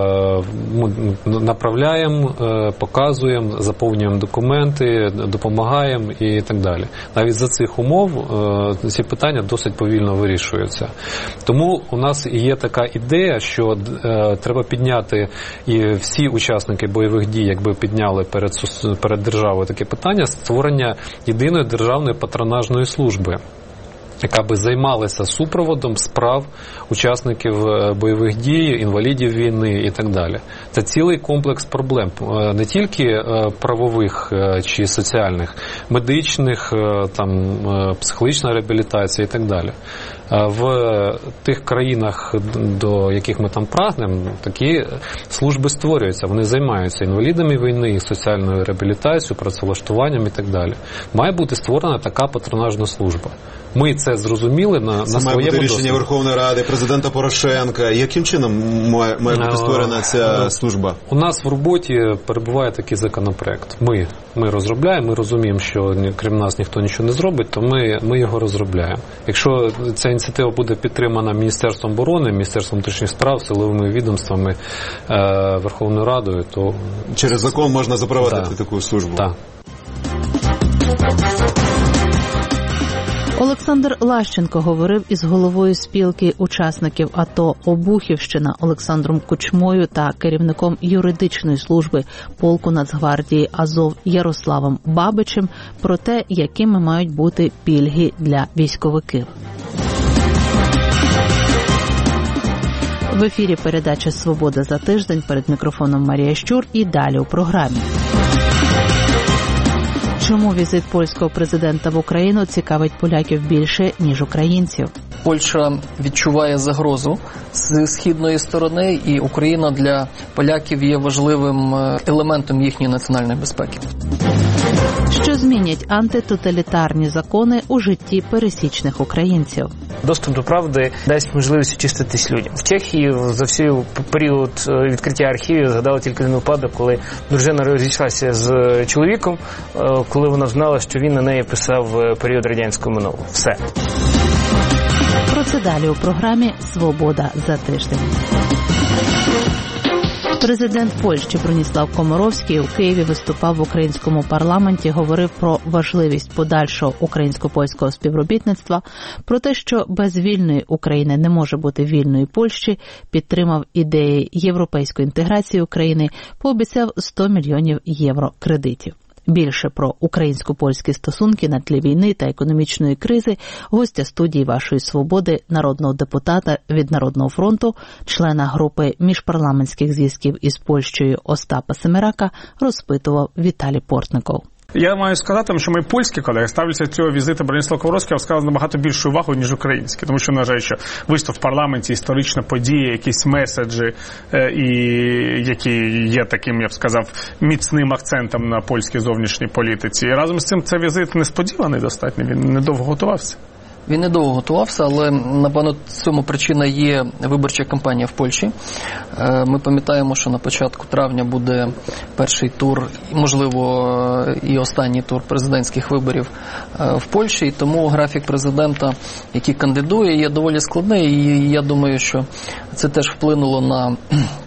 направляємо, е, показуємо, заповнюємо документи, допомагаємо і так далі. Навіть за цих умов е, ці питання досить повільно вирішуються. Тому у нас є така ідея, що е, треба підняти, і всі учасники бойових дій, якби підняли Перед, перед державою таке питання створення єдиної державної патронажної служби. яка би займалася супроводом справ учасників бойових дій, інвалідів війни і так далі. Це цілий комплекс проблем, не тільки правових чи соціальних, медичних, там, психологічна реабілітація і так далі. В тих країнах, до яких ми там прагнемо, такі служби створюються. Вони займаються інвалідами війни, соціальною реабілітацією, працевлаштуванням і так далі. Має бути створена така патронажна служба. Ми це зрозуміли на, на своєму досвіді. Це має бути рішення Верховної Ради, президента Порошенка. Яким чином має, має бути створена ця служба? У нас в роботі перебуває такий законопроект. Ми, ми розробляємо, ми розуміємо, що крім нас ніхто нічого не зробить, то ми, ми його розробляємо. Якщо ця ініціатива буде підтримана Міністерством оборони, Міністерством внутрішніх справ, силовими відомствами, е, Верховною Радою, то... Через закон можна запровадити да. таку службу? Так. Олександр Лащенко говорив із головою спілки учасників АТО «Обухівщина» Олександром Кучмою та керівником юридичної служби полку Нацгвардії «Азов» Ярославом Бабичем про те, якими мають бути пільги для військовиків. В ефірі передача «Свобода за тиждень», перед мікрофоном Марія Щур і далі у програмі. Чому візит польського президента в Україну цікавить поляків більше, ніж українців? Польща відчуває загрозу з східної сторони, і Україна для поляків є важливим елементом їхньої національної безпеки. Що змінять антитоталітарні закони у житті пересічних українців? Доступ до правди дасть можливість очиститись людям. В Чехії за всій період відкриття архівів згадали тільки один випадок, коли дружина розійшлася з чоловіком, коли вона знала, що він на неї писав період радянського минулого. Все. Про це далі у програмі «Свобода за тиждень». Президент Польщі Броніслав Комаровський у Києві виступав в українському парламенті, говорив про важливість подальшого українсько-польського співробітництва, про те, що без вільної України не може бути вільної Польщі, підтримав ідеї європейської інтеграції України, пообіцяв сто мільйонів євро кредитів. Більше про українсько-польські стосунки на тлі війни та економічної кризи гостя студії «Вашої свободи», народного депутата від Народного фронту, члена групи міжпарламентських зв'язків із Польщею Остапа Семерака, розпитував Віталій Портников. Я маю сказати, що мої польські колеги ставляться до цього візиту Броніслава Комаровського, сказали, набагато більшу увагу, ніж українські. Тому що вважаю, що виступ в парламенті, історична подія, якісь меседжі, і які є таким, я б сказав, міцним акцентом на польській зовнішній політиці. І разом з цим цей візит несподіваний достатньо, він недовго готувався. Він недовго готувався, але, напевно, цьому причина є виборча кампанія в Польщі. Ми пам'ятаємо, що на початку травня буде перший тур, можливо, і останній тур президентських виборів в Польщі, і тому графік президента, який кандидує, є доволі складний, і я думаю, що це теж вплинуло на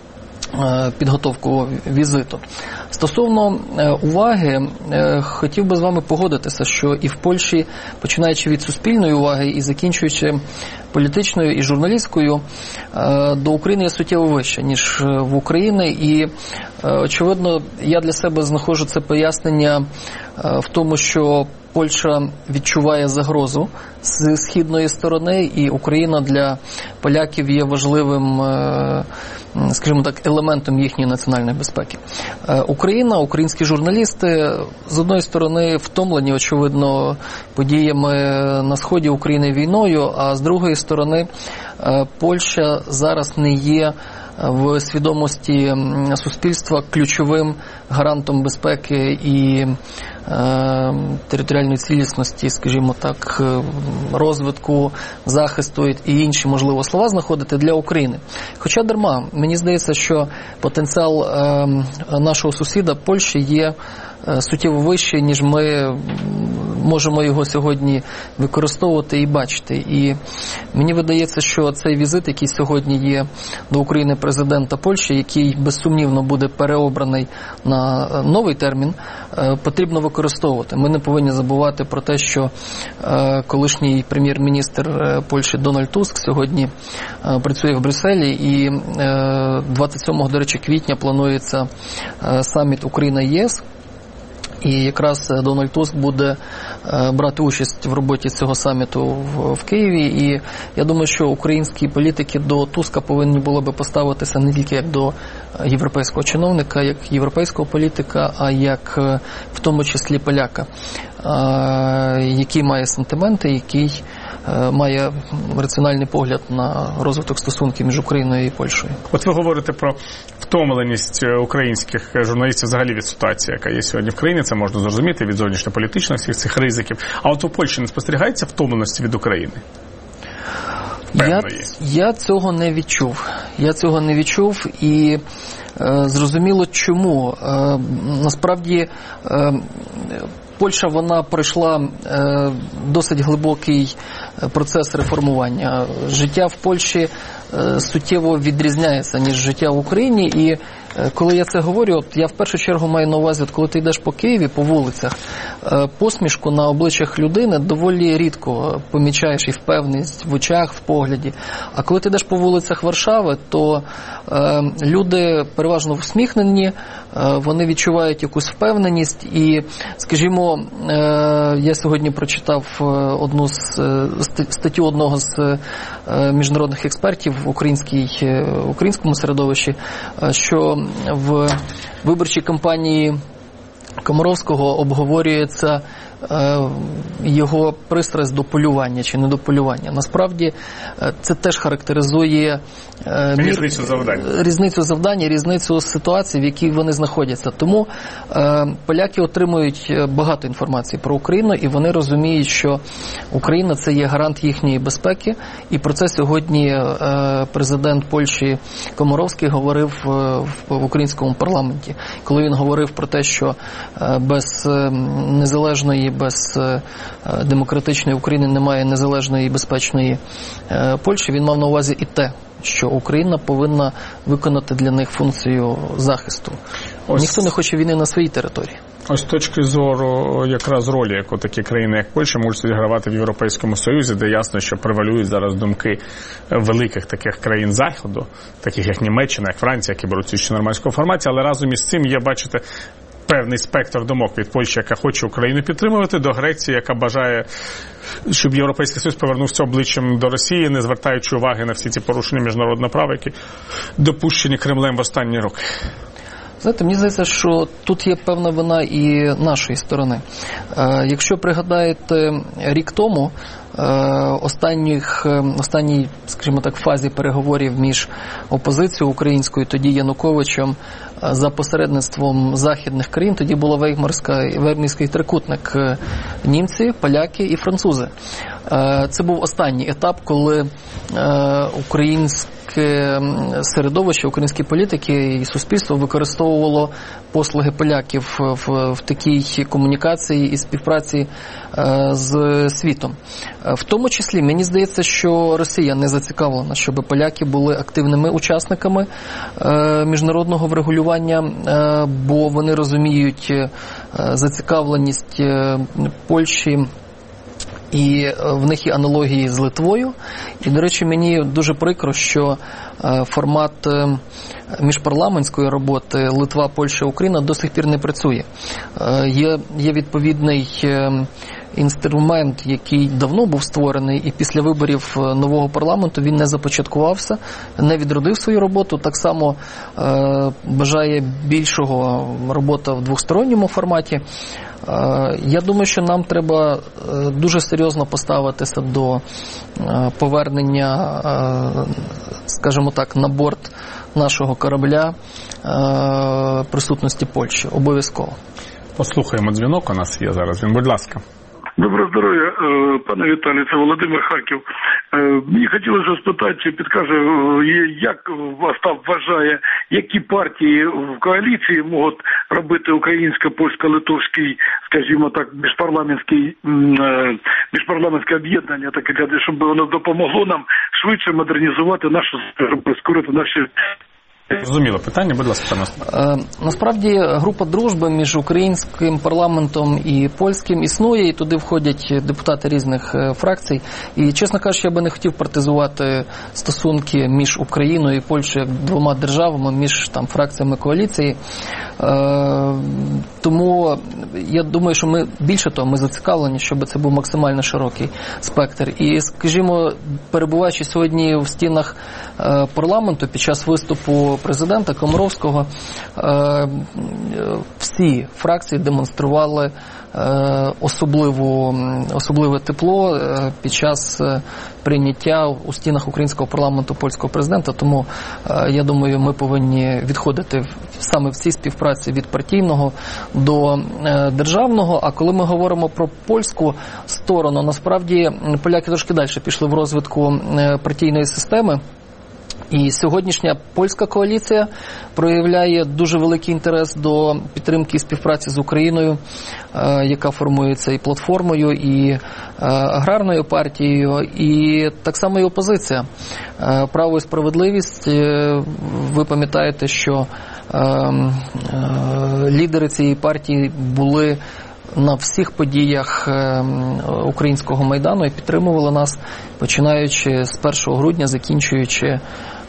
підготовку візиту. Стосовно уваги, хотів би з вами погодитися, що і в Польщі, починаючи від суспільної уваги і закінчуючи політичною і журналістською, до України є суттєво вище, ніж в Україні. І, очевидно, я для себе знаходжу це пояснення в тому, що Польща відчуває загрозу з східної сторони, і Україна для поляків є важливим, скажімо так, елементом їхньої національної безпеки. Україна, українські журналісти, з одної сторони, втомлені, очевидно, подіями на сході України, війною, а з другої сторони, Польща зараз не є в свідомості суспільства ключовим гарантом безпеки і е, територіальної цілісності, скажімо так, розвитку, захисту і інші, можливо, слова знаходити для України. Хоча дарма, мені здається, що потенціал е, нашого сусіда Польщі є суттєво вищий, ніж ми можемо його сьогодні використовувати і бачити. І мені видається, що цей візит, який сьогодні є до України президента Польщі, який безсумнівно буде переобраний на новий термін, потрібно використовувати. Ми не повинні забувати про те, що колишній прем'єр-міністр Польщі Дональд Туск сьогодні працює в Брюсселі, і двадцять сьомого, до речі, квітня планується саміт Україна-ЄС. І якраз Дональд Туск буде брати участь в роботі цього саміту в, в Києві. І я думаю, що українські політики до Туска повинні були би поставитися не тільки як до європейського чиновника, як європейського політика, а як в тому числі поляка, який має сентименти, який має раціональний погляд на розвиток стосунків між Україною і Польщею. От ви говорите про втомленість українських журналістів взагалі від ситуації, яка є сьогодні в країні, це можна зрозуміти від зовнішньополітичних всіх цих ризиків. А от у Польщі не спостерігається втомленості від України? Я, я цього не відчув. Я цього не відчув і е, зрозуміло чому. Е, насправді е, Польща, вона пройшла е, досить глибокий процес реформування. Життя в Польщі е, суттєво відрізняється, ніж життя в Україні. І е, коли я це говорю, от я в першу чергу маю на увазі, от коли ти йдеш по Києві, по вулицях, е, посмішку на обличчях людини доволі рідко помічаєш і впевненість в очах, в погляді. А коли ти йдеш по вулицях Варшави, то е, люди переважно всміхнені, е, вони відчувають якусь впевненість. І, скажімо, е, я сьогодні прочитав одну з статтю одного з міжнародних експертів в українській, українському середовищі, що в виборчій кампанії Комаровського обговорюється його пристрасть до полювання чи не до полювання. Насправді це теж характеризує різницю завдань, різницю завдань, різницю ситуації, в якій вони знаходяться. Тому е, поляки отримують багато інформації про Україну, і вони розуміють, що Україна – це є гарант їхньої безпеки. І про це сьогодні е, президент Польщі Комаровський говорив в, в українському парламенті, коли він говорив про те, що е, без незалежної, без е, демократичної України немає незалежної і безпечної е, Польщі. Він мав на увазі і те, що Україна повинна виконати для них функцію захисту. Ось. Ніхто не хоче війни на своїй території. Ось з точки зору якраз ролі, яку такі країни, як Польща, можуть відігравати в Європейському Союзі, де ясно, що превалюють зараз думки великих таких країн Заходу, таких як Німеччина, як Франція, які беруть участь у нормандському форматі, але разом із цим є, бачите, певний спектр думок від Польщі, яка хоче Україну підтримувати, до Греції, яка бажає, щоб Європейський Союз повернувся обличчям до Росії, не звертаючи уваги на всі ці порушення міжнародного права, які допущені Кремлем в останні роки. Знаєте, мені здається, що тут є певна вина і нашої сторони. Е, якщо пригадаєте, рік тому е, останніх, останній, скажімо так, фазі переговорів між опозицією українською, тоді Януковичем, е, за посередництвом західних країн, тоді було Веймарський трикутник: німці, поляки і французи. Е, це був останній етап, коли е, українські середовище, українські політики і суспільство використовувало послуги поляків в, в такій комунікації і співпраці е, з світом. В тому числі, мені здається, що Росія не зацікавлена, щоб поляки були активними учасниками е, міжнародного врегулювання, е, бо вони розуміють е, зацікавленість е, Польщі, і в них є аналогії з Литвою. І, до речі, мені дуже прикро, що формат міжпарламентської роботи Литва, Польща, Україна до сих пір не працює. Є, є відповідний інструмент, який давно був створений, і після виборів нового парламенту він не започаткувався, не відродив свою роботу. Так само е, бажає більшого робота в двосторонньому форматі. Е, я думаю, що нам треба дуже серйозно поставитися до е, повернення, е, скажімо так, на борт нашого корабля е, присутності Польщі. Обов'язково. Послухаємо дзвінок, у нас є зараз він. Будь ласка. Доброго здоров'я, пане Віталій, це Володимир Харків. Мені хотілося спитати, чи підкаже, як Остап вважає, які партії в коаліції можуть робити українсько-польсько-литовський, скажімо так, міжпарламентський, міжпарламентське об'єднання, таке, щоб воно допомогло нам швидше модернізувати нашу, прискорити наші Зрозуміло питання, будь ласка, пане. Е, насправді група дружби між українським парламентом і польським існує, і туди входять депутати різних е, фракцій. І, чесно кажучи, я би не хотів партизувати стосунки між Україною і Польщею як двома державами, між там фракціями коаліції. Е, тому я думаю, що ми, більше того, ми зацікавлені, щоб це був максимально широкий спектр. І, скажімо, перебуваючи сьогодні в стінах е, парламенту під час виступу президента Комаровського, всі фракції демонстрували особливу, особливе тепло під час прийняття у стінах українського парламенту польського президента. Тому, я думаю, ми повинні відходити саме в цій співпраці від партійного до державного. А коли ми говоримо про польську сторону, насправді поляки трошки далі пішли в розвитку партійної системи. І сьогоднішня польська коаліція проявляє дуже великий інтерес до підтримки і співпраці з Україною, яка формується і платформою, і аграрною партією, і так само і опозиція. Право і справедливість, ви пам'ятаєте, що лідери цієї партії були на всіх подіях українського Майдану і підтримували нас, починаючи з першого грудня, закінчуючи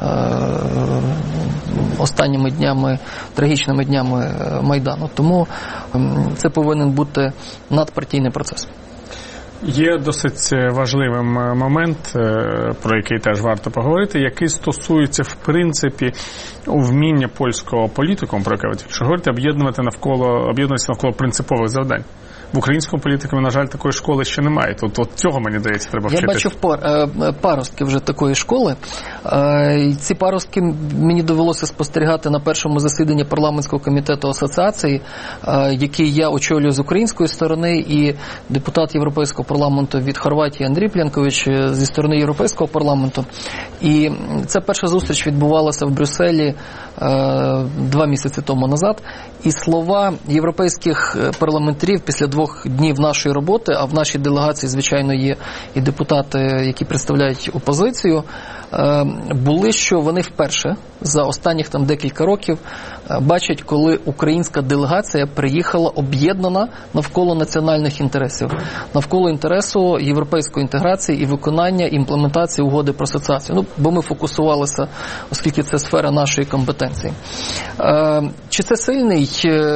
останніми днями, трагічними днями Майдану. Тому це повинен бути надпартійний процес. Є досить важливим момент, про який теж варто поговорити, який стосується, в принципі, вміння польського політикуму, про яке ви тільки що говорите, об'єднувати навколо, об'єднуватися навколо принципових завдань. В українському політикумі, на жаль, такої школи ще немає. Тут от цього, мені здається, треба вчитися. Я бачив пар, паростки вже такої школи. Ці паростки мені довелося спостерігати на першому засіданні парламентського комітету асоціації, який я очолюю з української сторони, і депутат Європейського парламенту від Хорватії Андрій Плянкович зі сторони Європейського парламенту. І ця перша зустріч відбувалася в Брюсселі два місяці тому назад. І слова європейських парламентарів після двох днів нашої роботи, а в нашій делегації, звичайно, є і депутати, які представляють опозицію, були, що вони вперше за останніх там декілька років бачать, коли українська делегація приїхала об'єднана навколо національних інтересів, навколо інтересу європейської інтеграції і виконання, імплементації угоди про асоціацію. Ну, бо ми фокусувалися, оскільки це сфера нашої компетенції. Чи це сильний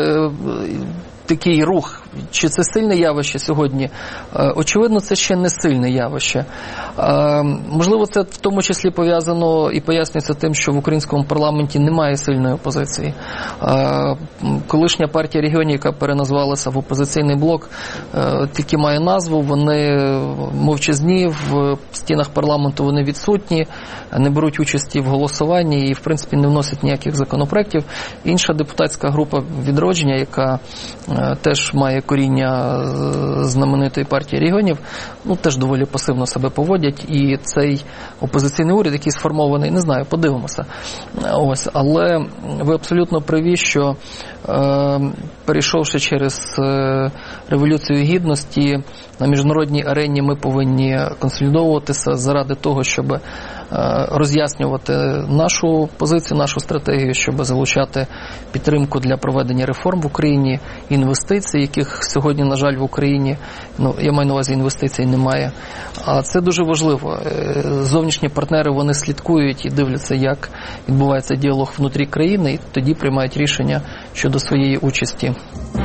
такий рух, чи це сильне явище сьогодні? Очевидно, це ще не сильне явище. Можливо, це в тому числі пов'язано і пояснюється тим, що в українському парламенті немає сильної опозиції. Колишня партія регіонів, яка переназвалася в опозиційний блок, тільки має назву, вони мовчазні, в стінах парламенту вони відсутні, не беруть участі в голосуванні і, в принципі, не вносять ніяких законопроєктів. Інша депутатська група «Відродження», яка теж має коріння знаменитої партії регіонів, ну, теж доволі пасивно себе поводять, і цей опозиційний уряд, який сформований, не знаю, подивимося. Ось, але ви абсолютно праві, що е, перейшовши через е, Революцію Гідності, на міжнародній арені ми повинні консолідовуватися заради того, щоб роз'яснювати нашу позицію, нашу стратегію, щоб залучати підтримку для проведення реформ в Україні, інвестицій, яких сьогодні, на жаль, в Україні, ну, я маю на увазі, інвестицій немає. А це дуже важливо. Зовнішні партнери, вони слідкують і дивляться, як відбувається діалог внутрі країни, і тоді приймають рішення щодо своєї участі.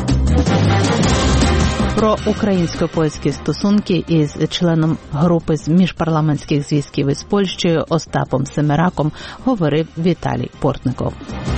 Про українсько-польські стосунки із членом групи з міжпарламентських зв'язків із Польщею Остапом Семераком говорив Віталій Портников.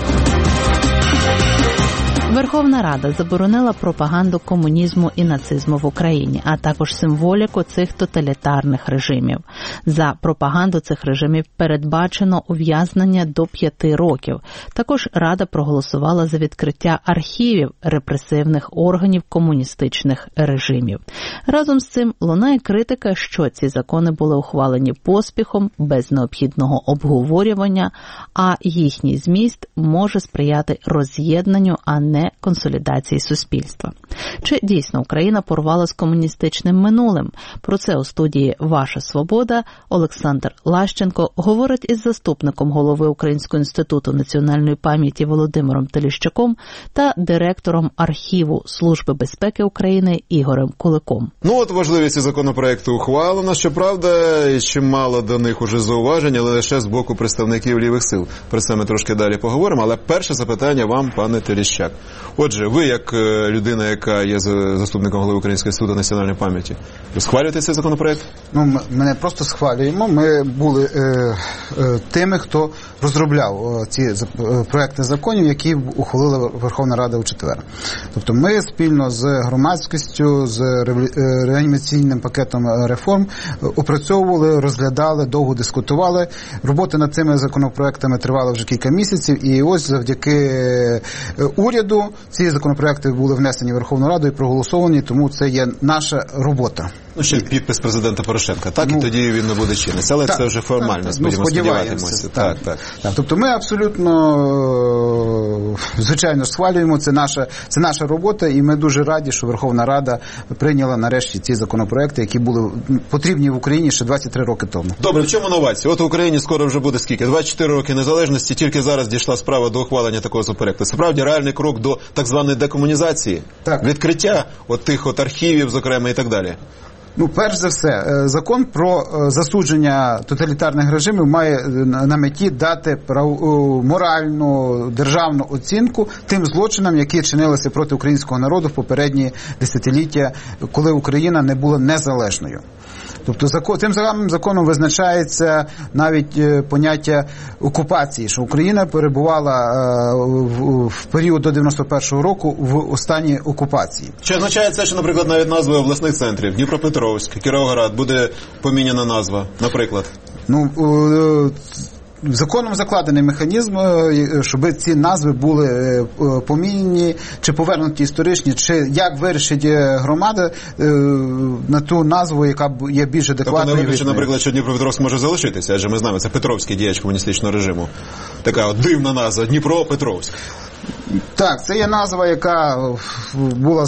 Верховна Рада заборонила пропаганду комунізму і нацизму в Україні, а також символіку цих тоталітарних режимів. За пропаганду цих режимів передбачено ув'язнення до п'яти років. Також Рада проголосувала за відкриття архівів репресивних органів комуністичних режимів. Разом з цим лунає критика, що ці закони були ухвалені поспіхом, без необхідного обговорювання, а їхній зміст може сприяти роз'єднанню, а не не консолідації суспільства. Чи дійсно Україна порвала з комуністичним минулим? Про це у студії «Ваша свобода» Олександр Лащенко говорить із заступником голови Українського інституту національної пам'яті Володимиром Теліщуком та директором архіву Служби безпеки України Ігорем Куликом. Ну от важливість законопроекту ухвалено, щоправда, і чимало до них уже зауважень, але лише з боку представників лівих сил. Про це ми трошки далі поговоримо, але перше запитання вам, пане Теліщак. Отже, ви як людина, яка є заступником голови Українського інституту національної пам'яті, ви схвалюєте цей законопроект? Ну, ми, ми не просто схвалюємо, ми були е, е, тими, хто розробляв ці проекти законів, які ухвалила Верховна Рада у четвер. Тобто ми спільно з громадськістю, з реанімаційним пакетом реформ опрацьовували, розглядали, довго дискутували. Робота над цими законопроектами тривала вже кілька місяців, і ось завдяки уряду ці законопроекти були внесені в Верховну Раду і проголосовані, тому це є наша робота. Ну, ще підпис президента Порошенка, так? Ну, і тоді він не буде чинитися. Але так, це вже формально, так, сподіваємося. сподіваємося. Так, так, так. Тобто ми абсолютно, звичайно, схвалюємо, це наша, це наша робота, і ми дуже раді, що Верховна Рада прийняла нарешті ці законопроекти, які були потрібні в Україні ще двадцять три роки тому. Добре, в чому новація? От в Україні скоро вже буде скільки? двадцять чотири роки незалежності, тільки зараз дійшла справа до ухвалення такого законопроекту. Справді, реальний крок до так званої декомунізації? Так. Відкриття от тих от архівів, зокрема, і так далі? Ну, перш за все, закон про засудження тоталітарних режимів має на меті дати прав... моральну, державну оцінку тим злочинам, які чинилися проти українського народу в попередні десятиліття, коли Україна не була незалежною. Тобто закон, тим самим законом визначається навіть е, поняття окупації, що Україна перебувала е, в, в період до дев'яносто першого року в останній окупації. Чи означає це, що, наприклад, навіть назви обласних центрів Дніпропетровськ, Кіровоград буде поміняна назва, наприклад? Ну, е, законом закладений механізм, щоб ці назви були поміняні, чи повернуті історичні, чи як вирішить громада на ту назву, яка є більш адекватною. Тобто не виключно, наприклад, що Дніпропетровськ може залишитися, адже ми знаємо, це Петровський діяч комуністичного режиму. Така от дивна назва, Дніпропетровськ. Так, це є назва, яка була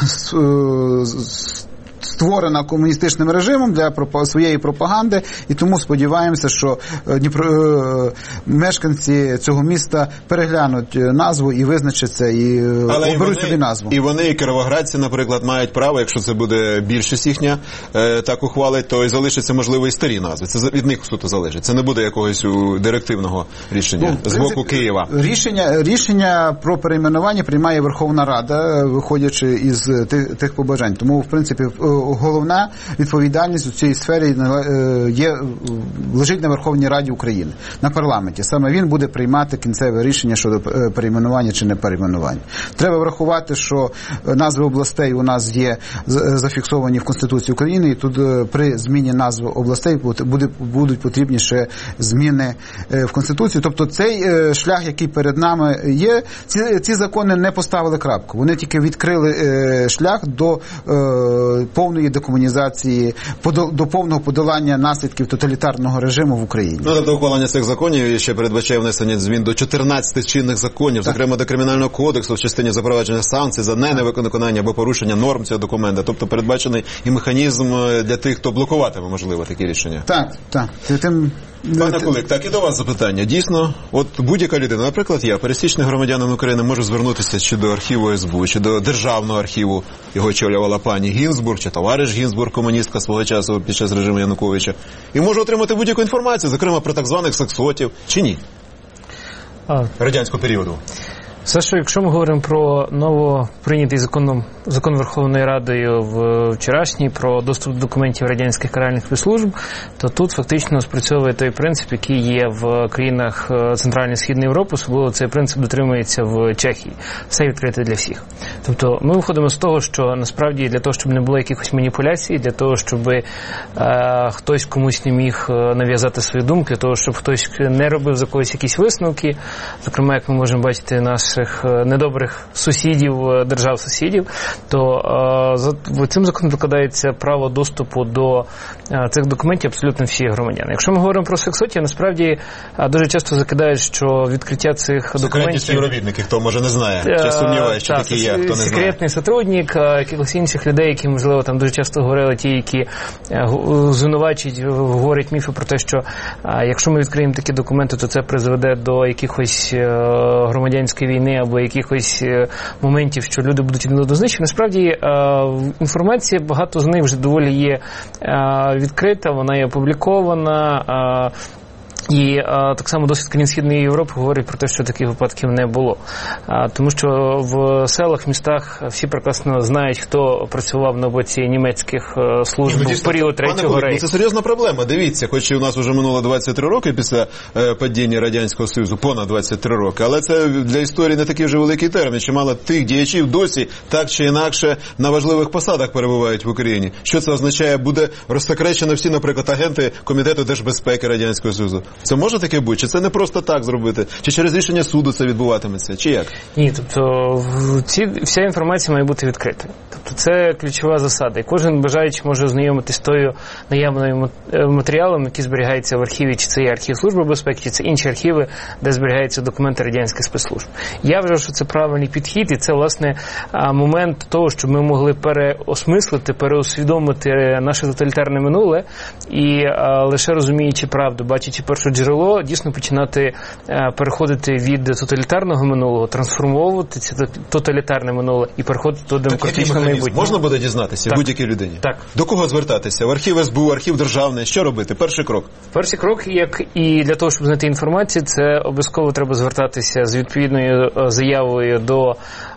створена комуністичним режимом для своєї пропаганди, і тому сподіваємося, що Дніпро... мешканці цього міста переглянуть назву і визначаться, і Але оберуть собі назву. І вони, і кіровоградці, наприклад, мають право, якщо це буде більшість їхня, так ухвалить, то і залишаться, можливо, і старі назви. Це від них суто залежить. Це не буде якогось директивного рішення ну, з боку Києва. Рішення, рішення про перейменування приймає Верховна Рада, виходячи із тих, тих побажань. Тому, в принципі, головна відповідальність у цій сфері є, лежить на Верховній Раді України, на парламенті. Саме він буде приймати кінцеве рішення щодо перейменування чи не перейменування. Треба врахувати, що назви областей у нас є зафіксовані в Конституції України, і тут при зміні назви областей буде, будуть потрібні ще зміни в Конституції. Тобто цей шлях, який перед нами є, ці, ці закони не поставили крапку. Вони тільки відкрили шлях до повної декомунізації, до повного подолання наслідків тоталітарного режиму в Україні. Ну, тобто ухвалення цих законів ще передбачає внесення змін до чотирнадцяти чинних законів, так. Зокрема до Кримінального кодексу в частині запровадження санкцій за невиконання або порушення норм цього документа. Тобто передбачений і механізм для тих, хто блокуватиме, можливо, такі рішення. Так, так. Тим... Пане Кулик, так і до вас запитання. Дійсно, от будь-яка людина, наприклад, я, пересічний громадянин України, можу звернутися чи до архіву ес бе у, чи до державного архіву, його очолювала пані Гінзбург, чи товариш Гінзбург, комуністка свого часу під час режиму Януковича, і можу отримати будь-яку інформацію, зокрема про так званих сексотів, чи ні? А. Радянського періоду. Все, що якщо ми говоримо про новоприйнятий законом, закон Верховної Радою в вчорашній про доступ до документів радянських каральних спецслужб, то тут фактично спрацьовує той принцип, який є в країнах Центральної і Східної Європи, особливо цей принцип дотримується в Чехії. Все відкрите для всіх. Тобто ми виходимо з того, що насправді для того, щоб не було якихось маніпуляцій, для того, щоб е, хтось комусь не міг нав'язати свої думки, для того, щоб хтось не робив за когось якісь висновки, зокрема, як ми можемо бачити, наш наших недобрих сусідів, держав-сусідів, то за цим законом викладається право доступу до цих документів абсолютно всі громадяни. Якщо ми говоримо про сексотів, насправді дуже часто закидають, що відкриття цих документів... Секретні співробітники, хто може не знає, чи сумніває, що такі є, хто не знає. Секретний сотрудник, якихось інших людей, які, можливо, там дуже часто говорили, ті, які звинувачують, говорять міфи про те, що якщо ми відкриємо такі документи, то це призведе до якихось громадянської війни або якихось моментів, що люди будуть до знищені. Насправді, інформація, багато з них вже доволі є відкрита, вона є опублікована. І а, так само досвід країн Східної Європи говорить про те, що таких випадків не було. А, тому що в селах, містах всі прекрасно знають, хто працював на боці німецьких а, служб в період Третього Рейху. Це серйозна проблема. Дивіться, хоч і у нас вже минуло двадцять три роки після е, падіння Радянського Союзу, понад двадцять три роки, але це для історії не такий вже великий термін. Чимало тих діячів досі так чи інакше на важливих посадах перебувають в Україні. Що це означає? Буде розсекречено всі, наприклад, агенти Комітету держбезпеки Радянського Союзу. Це може таке бути? Чи це не просто так зробити? Чи через рішення суду це відбуватиметься? Чи як? Ні, тобто ці, вся інформація має бути відкритою. Тобто це ключова засада. І кожен бажаючий може ознайомитися з тою наявною матеріалом, який зберігається в архіві, чи це є архів Служби безпеки, чи це інші архіви, де зберігаються документи радянських спецслужб. Я вважаю, що це правильний підхід, і це, власне, момент того, щоб ми могли переосмислити, переусвідомити наше тоталітарне минуле, і лише розуміючи правду, бачачи перше джерело, дійсно починати е, переходити від тоталітарного минулого, трансформовувати це тоталітарне минуле і переходити до демократичного майбутнього. Можна буде дізнатися так. будь-якій людині? Так. До кого звертатися? В архів ес бе у, архів державний? Що робити? Перший крок? Перший крок, як і для того, щоб знайти інформацію, це обов'язково треба звертатися з відповідною заявою до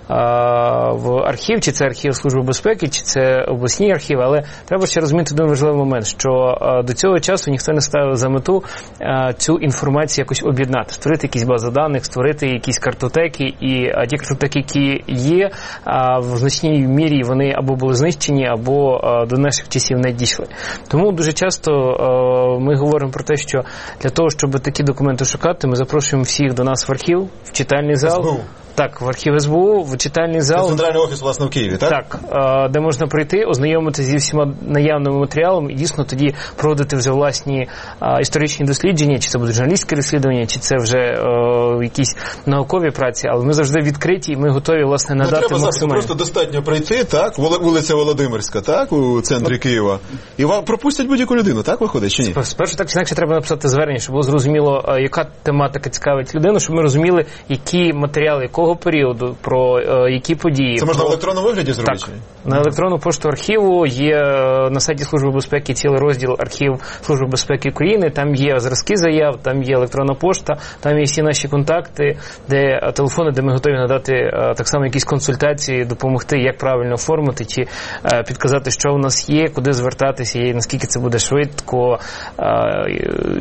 в архів, чи це архів Служби безпеки, чи це обласні архіви, але треба ще розуміти один важливий момент, що до цього часу ніхто не ставив за мету цю інформацію якось об'єднати, створити якісь бази даних, створити якісь картотеки, і ті картотеки, які є, в значній мірі вони або були знищені, або до наших часів не дійшли. Тому дуже часто ми говоримо про те, що для того, щоб такі документи шукати, ми запрошуємо всіх до нас в архів, в читальний зал. ес бе у. Так, в архів ес бе у, в читальний зал. Це центральний офіс, власне, в Києві, так? Так, де можна прийти, ознайомитися зі всіма наявними матеріалами і дійсно тоді проводити вже власні історичні дослідження, чи це буде журналістське розслідування, чи це вже о, якісь наукові праці, але ми завжди відкриті і ми готові, власне, надати ну, треба максимально. Просто достатньо прийти, так, вулиця Володимирська, так, у центрі Києва, і вам пропустять будь-яку людину, так, виходить, чи ні? Спершу так чи інакше треба написати звернення, щоб було зрозуміло, яка тематика цікавить людину, щоб ми розуміли, які матеріали, якого періоду, про е, які події. Це можна про... в електронному вигляді зробити? Так. На електронну пошту архіву є на сайті Служби безпеки цілий розділ архів Служби безпеки України, там є зразки заяв, там є електронна пошта, там є всі наші контакти, де телефони, де ми готові надати е, так само якісь консультації, допомогти, як правильно оформити, чи е, підказати, що у нас є, куди звертатися, і наскільки це буде швидко, е,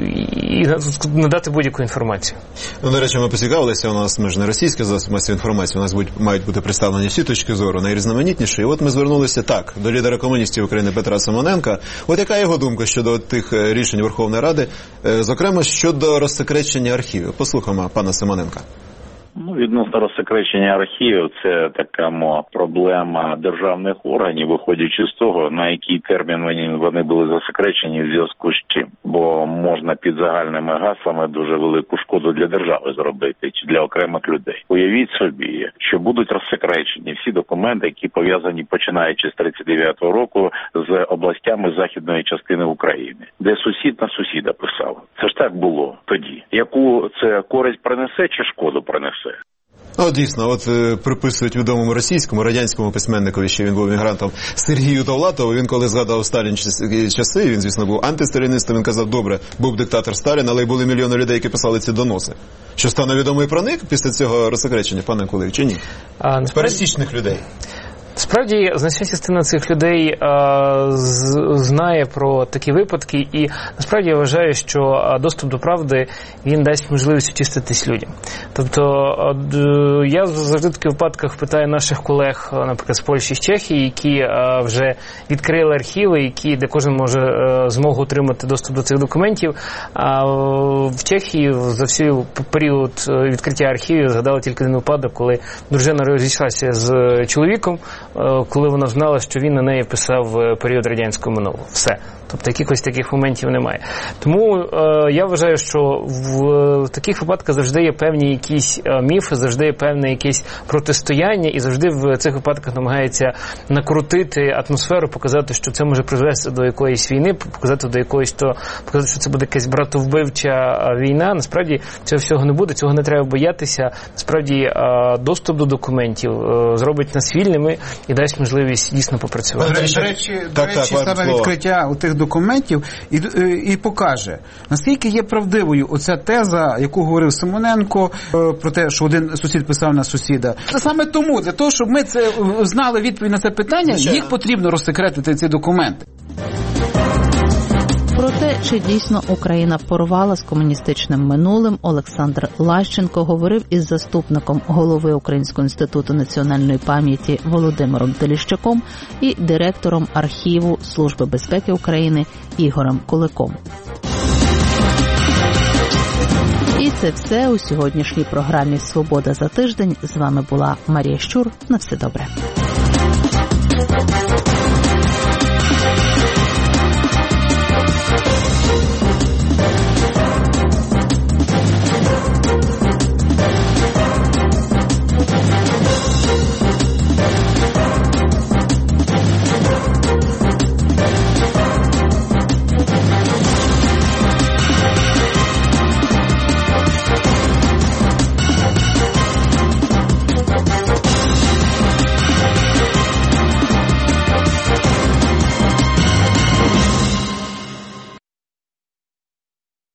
і надати будь-яку інформацію. Ну, до речі, ми поцікавилися, у нас ми ж не російське засоби масової інформації, у нас будь, мають бути представлені всі точки зору, найрізноманітніші. І от ми звернулися так, до лідера комуністів України Петра Симоненка. От яка його думка щодо тих рішень Верховної Ради, зокрема, щодо розсекречення архівів? Послухаємо пана Симоненка. Ну, відносно розсекречення архівів, це така мо, проблема державних органів, виходячи з того, на який термін вони, вони були засекречені в зв'язку з чим. Бо можна під загальними гаслами дуже велику шкоду для держави зробити, чи для окремих людей. Уявіть собі, що будуть розсекречені всі документи, які пов'язані, починаючи з тридцять дев'ятого року, з областями західної частини України, де сусід на сусіда писав. Це ж так було тоді. Яку це користь принесе чи шкоду принесе? Ну, дійсно, от е, приписують відомому російському, радянському письменникові, що він був мігрантом, Сергію Довлатову. Він коли згадав Сталін часи, він, звісно, був антисталіністом, він казав, добре, був диктатор Сталін, але й були мільйони людей, які писали ці доноси. Що стане відомо і про них після цього розсекречення, пане Кулик, чи ні? А, насправді... Пересічних людей. Справді, значна частина цих людей а, з, знає про такі випадки, і насправді я вважаю, що доступ до правди, він дасть можливість очиститись людям. Тобто, а, я завжди в таких випадках питаю наших колег, наприклад, з Польщі, з Чехії, які а, вже відкрили архіви, які, де кожен може а, змогу отримати доступ до цих документів. А в Чехії за всій період відкриття архівів згадали тільки один випадок, коли дружина розійшлася з чоловіком, коли вона знала, що він на неї писав період радянського минулого. Все. Тобто якихось таких моментів немає. Тому е, я вважаю, що в, в таких випадках завжди є певні якісь е, міфи, завжди є певне якесь протистояння, і завжди в цих випадках намагається накрутити атмосферу, показати, що це може призвести до якоїсь війни, показати до якоїсь, то показати, що це буде якась братовбивча війна. Насправді цього всього не буде, цього не треба боятися. Насправді е, доступ до документів е, зробить нас вільними і дасть можливість дійсно попрацювати. До речі, до речі, саме відкриття у тих документів і, і покаже, наскільки є правдивою оця теза, яку говорив Симоненко, про те, що один сусід писав на сусіда. Це саме тому, для того, щоб ми це знали відповідь на це питання, їх потрібно розсекретити ці документи. Про те, чи дійсно Україна порвала з комуністичним минулим, Олександр Лащенко говорив із заступником голови Українського інституту національної пам'яті Володимиром Теліщаком і директором архіву Служби безпеки України Ігорем Куликом. І це все у сьогоднішній програмі «Свобода за тиждень». З вами була Марія Щур. На все добре.